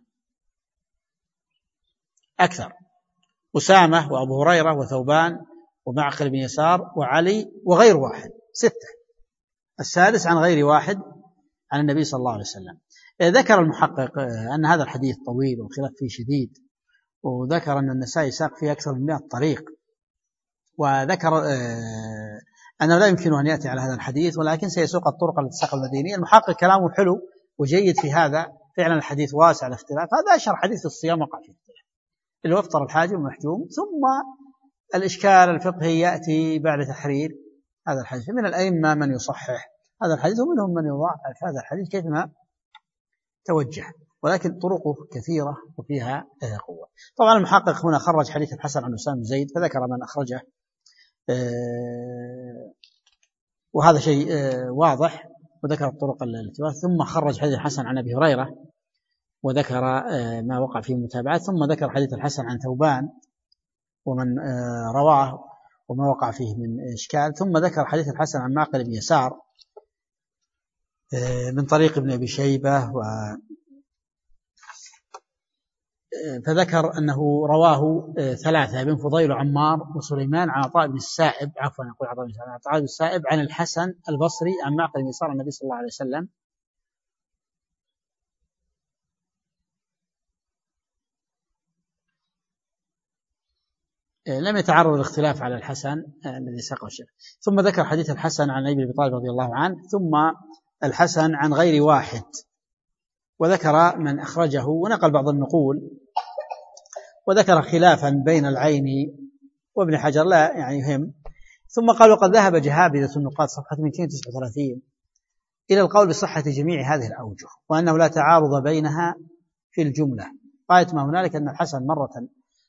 أكثر، أسامة وأبو هريرة وثوبان ومعقل بن يسار وعلي وغير واحد، 6. السادس عن غير واحد عن النبي صلى الله عليه وسلم. ذكر المحقق أن هذا الحديث طويل والخلاف فيه شديد، وذكر أن النسائي ساق فيه أكثر من 100 طريق، وذكر أنه لا يمكن أن يأتي على هذا الحديث، ولكن سيسوق الطرق التي ساق المدينية. المحقق كلامه حلو وجيد في هذا، فعلا الحديث واسع الاختلاف، هذا أشهر حديث الصيام وقع فيه اختلاف، اللي أفطر الحاجم والمحجوم. ثم الإشكال الفقهي يأتي بعد تحرير هذا الحديث. من الأئمة من يصحح هذا الحديث، ومنهم من يضاعف هذا الحديث كيفما توجه. ولكن طرقه كثيرة وفيها قوة. طبعا المحقق هنا خرج حديث الحسن عن أسامة بن زيد فذكر من أخرجه، وهذا شيء واضح، وذكر الطرق التي، ثم خرج حديث الحسن عن أبي هريرة وذكر ما وقع فيه متابعات، ثم ذكر حديث الحسن عن ثوبان ومن رواه وما وقع فيه من إشكال، ثم ذكر حديث الحسن عن معقل بن يسار من طريق ابن أبي شيبة، فذكر أنه رواه ثلاثة بن فضيل وعمار وسليمان عن عطاء بن السائب، عفوا يقول عطاء بن السائب عن الحسن البصري عن معقل بن يسار عن النبي صلى الله عليه وسلم. لم يتعرض الاختلاف على الحسن الذي ساقه الشيخ. ثم ذكر حديث الحسن عن علي بن أبي طالب رضي الله عنه، ثم الحسن عن غير واحد، وذكر من أخرجه ونقل بعض النقول، وذكر خلافا بين العيني وابن حجر لا يعني يهم. ثم قال وقد ذهب جهابذة النقاد صفحة 239 إلى القول بصحة جميع هذه الأوجه، وأنه لا تعارض بينها في الجملة، غاية ما هنالك أن الحسن مرة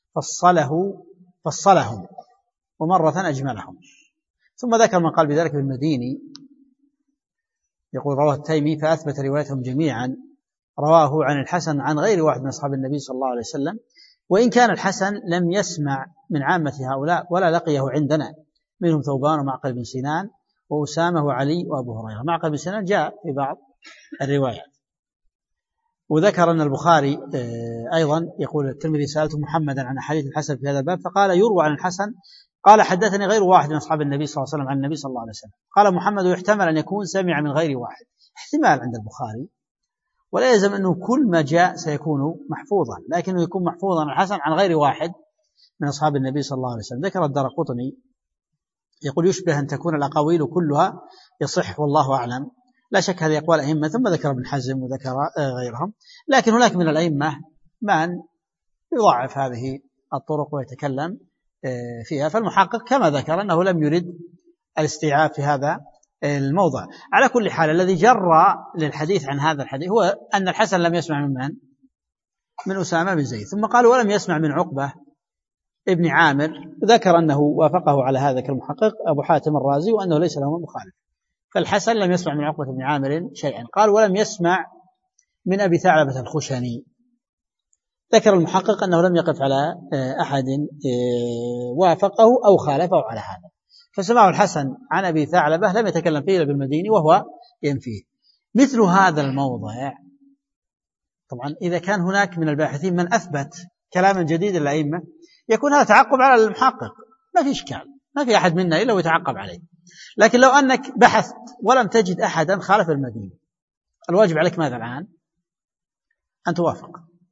فصلهم ومرة أجملهم. ثم ذكر من قال بذلك بالمديني، يقول رواه التيمي فأثبت روايتهم جميعا، رواه عن الحسن عن غير واحد من أصحاب النبي صلى الله عليه وسلم، وإن كان الحسن لم يسمع من عامة هؤلاء ولا لقيه عندنا، منهم ثوبان ومعقل بن سنان وأسامة وعلي وأبو هريرة. معقل بن سنان جاء في بعض الروايات. وذكر أن البخاري أيضا يقول الترمذي سألت محمدا عن أحاديث الحسن في هذا الباب فقال يروى عن الحسن قال حدثني غير واحد من أصحاب النبي صلى الله عليه وسلم عن النبي صلى الله عليه وسلم. قال محمد يحتمل أن يكون سمع من غير واحد، احتمال عند البخاري، ولا يلزم أنه كل ما جاء سيكون محفوظا، لكنه يكون محفوظا عن الحسن عن غير واحد من أصحاب النبي صلى الله عليه وسلم. ذكر الدارقطني يقول يشبه أن تكون الأقاويل كلها يصح والله أعلم، لا شك هذه أقوال أئمة، ثم ذكر ابن حزم وذكر غيرهم، لكن هناك من الأئمة من يضاعف هذه الطرق ويتكلم فيها. فالمحقق كما ذكر أنه لم يرد الاستيعاب في هذا الموضع. على كل حال الذي جرى للحديث عن هذا الحديث هو أن الحسن لم يسمع من أسامة بن زيد، ثم قال ولم يسمع من عقبة ابن عامر، ذكر أنه وافقه على هذا المحقق أبو حاتم الرازي وأنه ليس له مخالف، فالحسن لم يسمع من عقبة بن عامر شيئا. قال ولم يسمع من أبي ثعلبة الخشني، ذكر المحقق أنه لم يقف على أحد وافقه أو خالفه على هذا، فسمعه الحسن عن أبي ثعلبة لم يتكلم فيه إلا بالمديني وهو ينفيه. مثل هذا الموضع طبعا إذا كان هناك من الباحثين من أثبت كلاما جديدا للأئمة يكون هذا تعقب على المحقق، ما في إشكال، ما في أحد منا إلا ويتعقب عليه. لكن لو أنك بحثت ولم تجد أحدا خالف المديني، الواجب عليك ماذا الآن؟ أن توافق.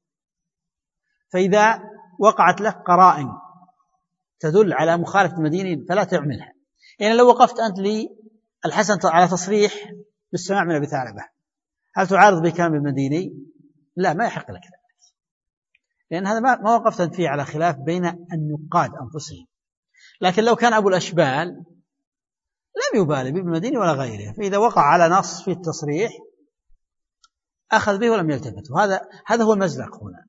فإذا وقعت لك قرائن تدل على مخالفة المديني فلا تعملها. يعني لو وقفت أنت للحسن على تصريح بالسماع من أبي ثعلبة، هل تعارض بكلام المديني؟ لا، ما يحق لك ذلك، لأن هذا ما وقفت أنت فيه على خلاف بين النقاد أنفسهم. لكن لو كان أبو الأشبال لم يبالي بابن المديني ولا غيره، فإذا وقع على نص في التصريح أخذ به ولم يلتفت. هذا هو المزلق هنا،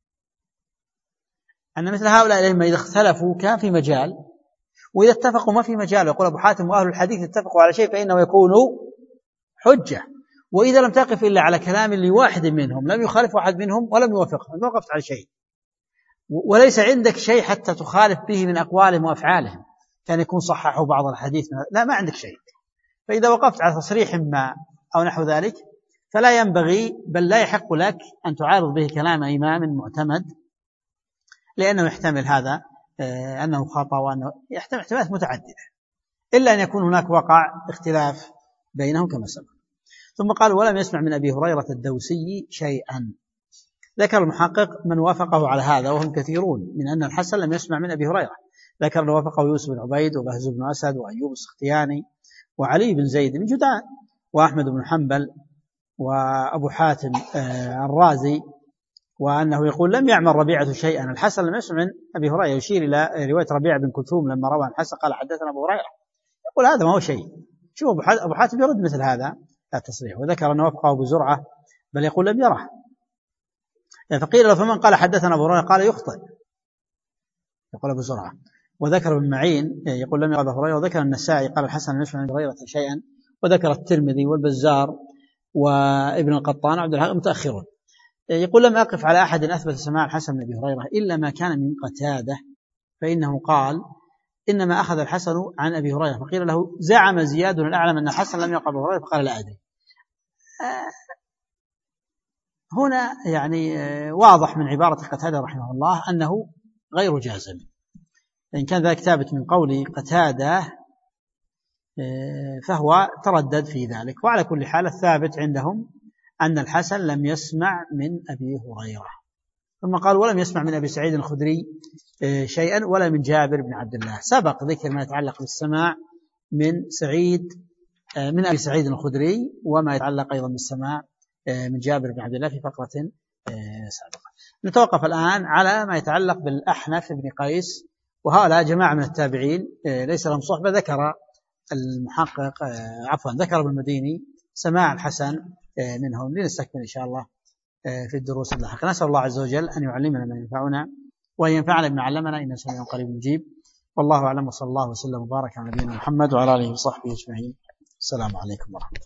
أن مثل هؤلاء الأئمة إذا اختلفوا كان في مجال، وإذا اتفقوا ما في مجال. يقول أبو حاتم وأهل الحديث اتفقوا على شيء فإنه يكون حجة، وإذا لم تقف إلا على كلام لواحد منهم لم يخالف واحد منهم ولم يوافقهم، ما وقفت على شيء، وليس عندك شيء حتى تخالف به من أقوالهم وأفعالهم، كان يكون صححوا بعض الحديث، لا، ما عندك شيء. فإذا وقفت على تصريح ما أو نحو ذلك فلا ينبغي بل لا يحق لك أن تعارض به كلام إمام معتمد، لأنه يحتمل هذا أنه خطأ، وأنه يحتمل احتمالات متعددة، إلا أن يكون هناك وقع اختلاف بينهم كما سبق. ثم قال ولم يسمع من أبي هريرة الدوسي شيئا. ذكر المحقق من وافقه على هذا وهم كثيرون، من أن الحسن لم يسمع من أبي هريرة. ذكر أن وافقه يوسف بن عبيد وبهز بن أسد وأيوب السختياني وعلي بن زيد بن جدعان وأحمد بن حنبل وأبو حاتم الرازي، وأنه يقول لم يعمل ربيعة شيئا. الحسن لم يسمع من أبي هريرة، يشير إلى رواية ربيعة بن كلثوم لما روى عن الحسن قال حدثنا أبو هريرة، يقول هذا ما هو شيء. شوف أبو حاتم يرد مثل هذا التصريح. وذكر أنه وافقه أبو زرعة بل يقول لم يره، فقيل له فمن قال حدثنا أبو هريرة؟ قال يخطئ، يقول أبو زرعة. وذكر ابن معين يقول لم يرى أبو هريرة. وذكر النسائي قال الحسن لم يسمع من أبي هريرة شيئا. وذكر الترمذي والبزار وابن القطان وعبد الحق متأخرون. يقول لم أقف على أحد أثبت سماع الحسن من أبي هريرة إلا ما كان من قتادة، فإنه قال إنما أخذ الحسن عن أبي هريرة. فقيل له زعم زياد الأعلم أن الحسن لم يقع أبو هريرة، فقال لا أدري. هنا يعني واضح من عبارة قتادة رحمه الله أنه غير جازم، إن كان ذلك ثابت من قول قتادة فهو تردد في ذلك. وعلى كل حال الثابت عندهم أن الحسن لم يسمع من أبي هريرة. ثم قال ولم يسمع من أبي سعيد الخدري شيئا ولا من جابر بن عبد الله. سبق ذكر ما يتعلق بالسماع من أبي سعيد الخدري وما يتعلق أيضا بالسماع من جابر بن عبد الله في فقرة سابقة. نتوقف الآن على ما يتعلق بالأحنف بن قيس، وهؤلاء جماعة من التابعين ليس لهم صحبة. ذكر المحقق ذكر ابن المديني سماع الحسن منهم. لنستكمل إن شاء الله في الدروس اللاحقة. نسأل الله عز وجل أن يعلمنا ما ينفعنا وأن ينفعنا بما علمنا، إنه سميع قريب مجيب. والله أعلم، وصلى الله وسلم وبارك على نبينا محمد وعلى آله وصحبه أجمعين. السلام عليكم ورحمة الله.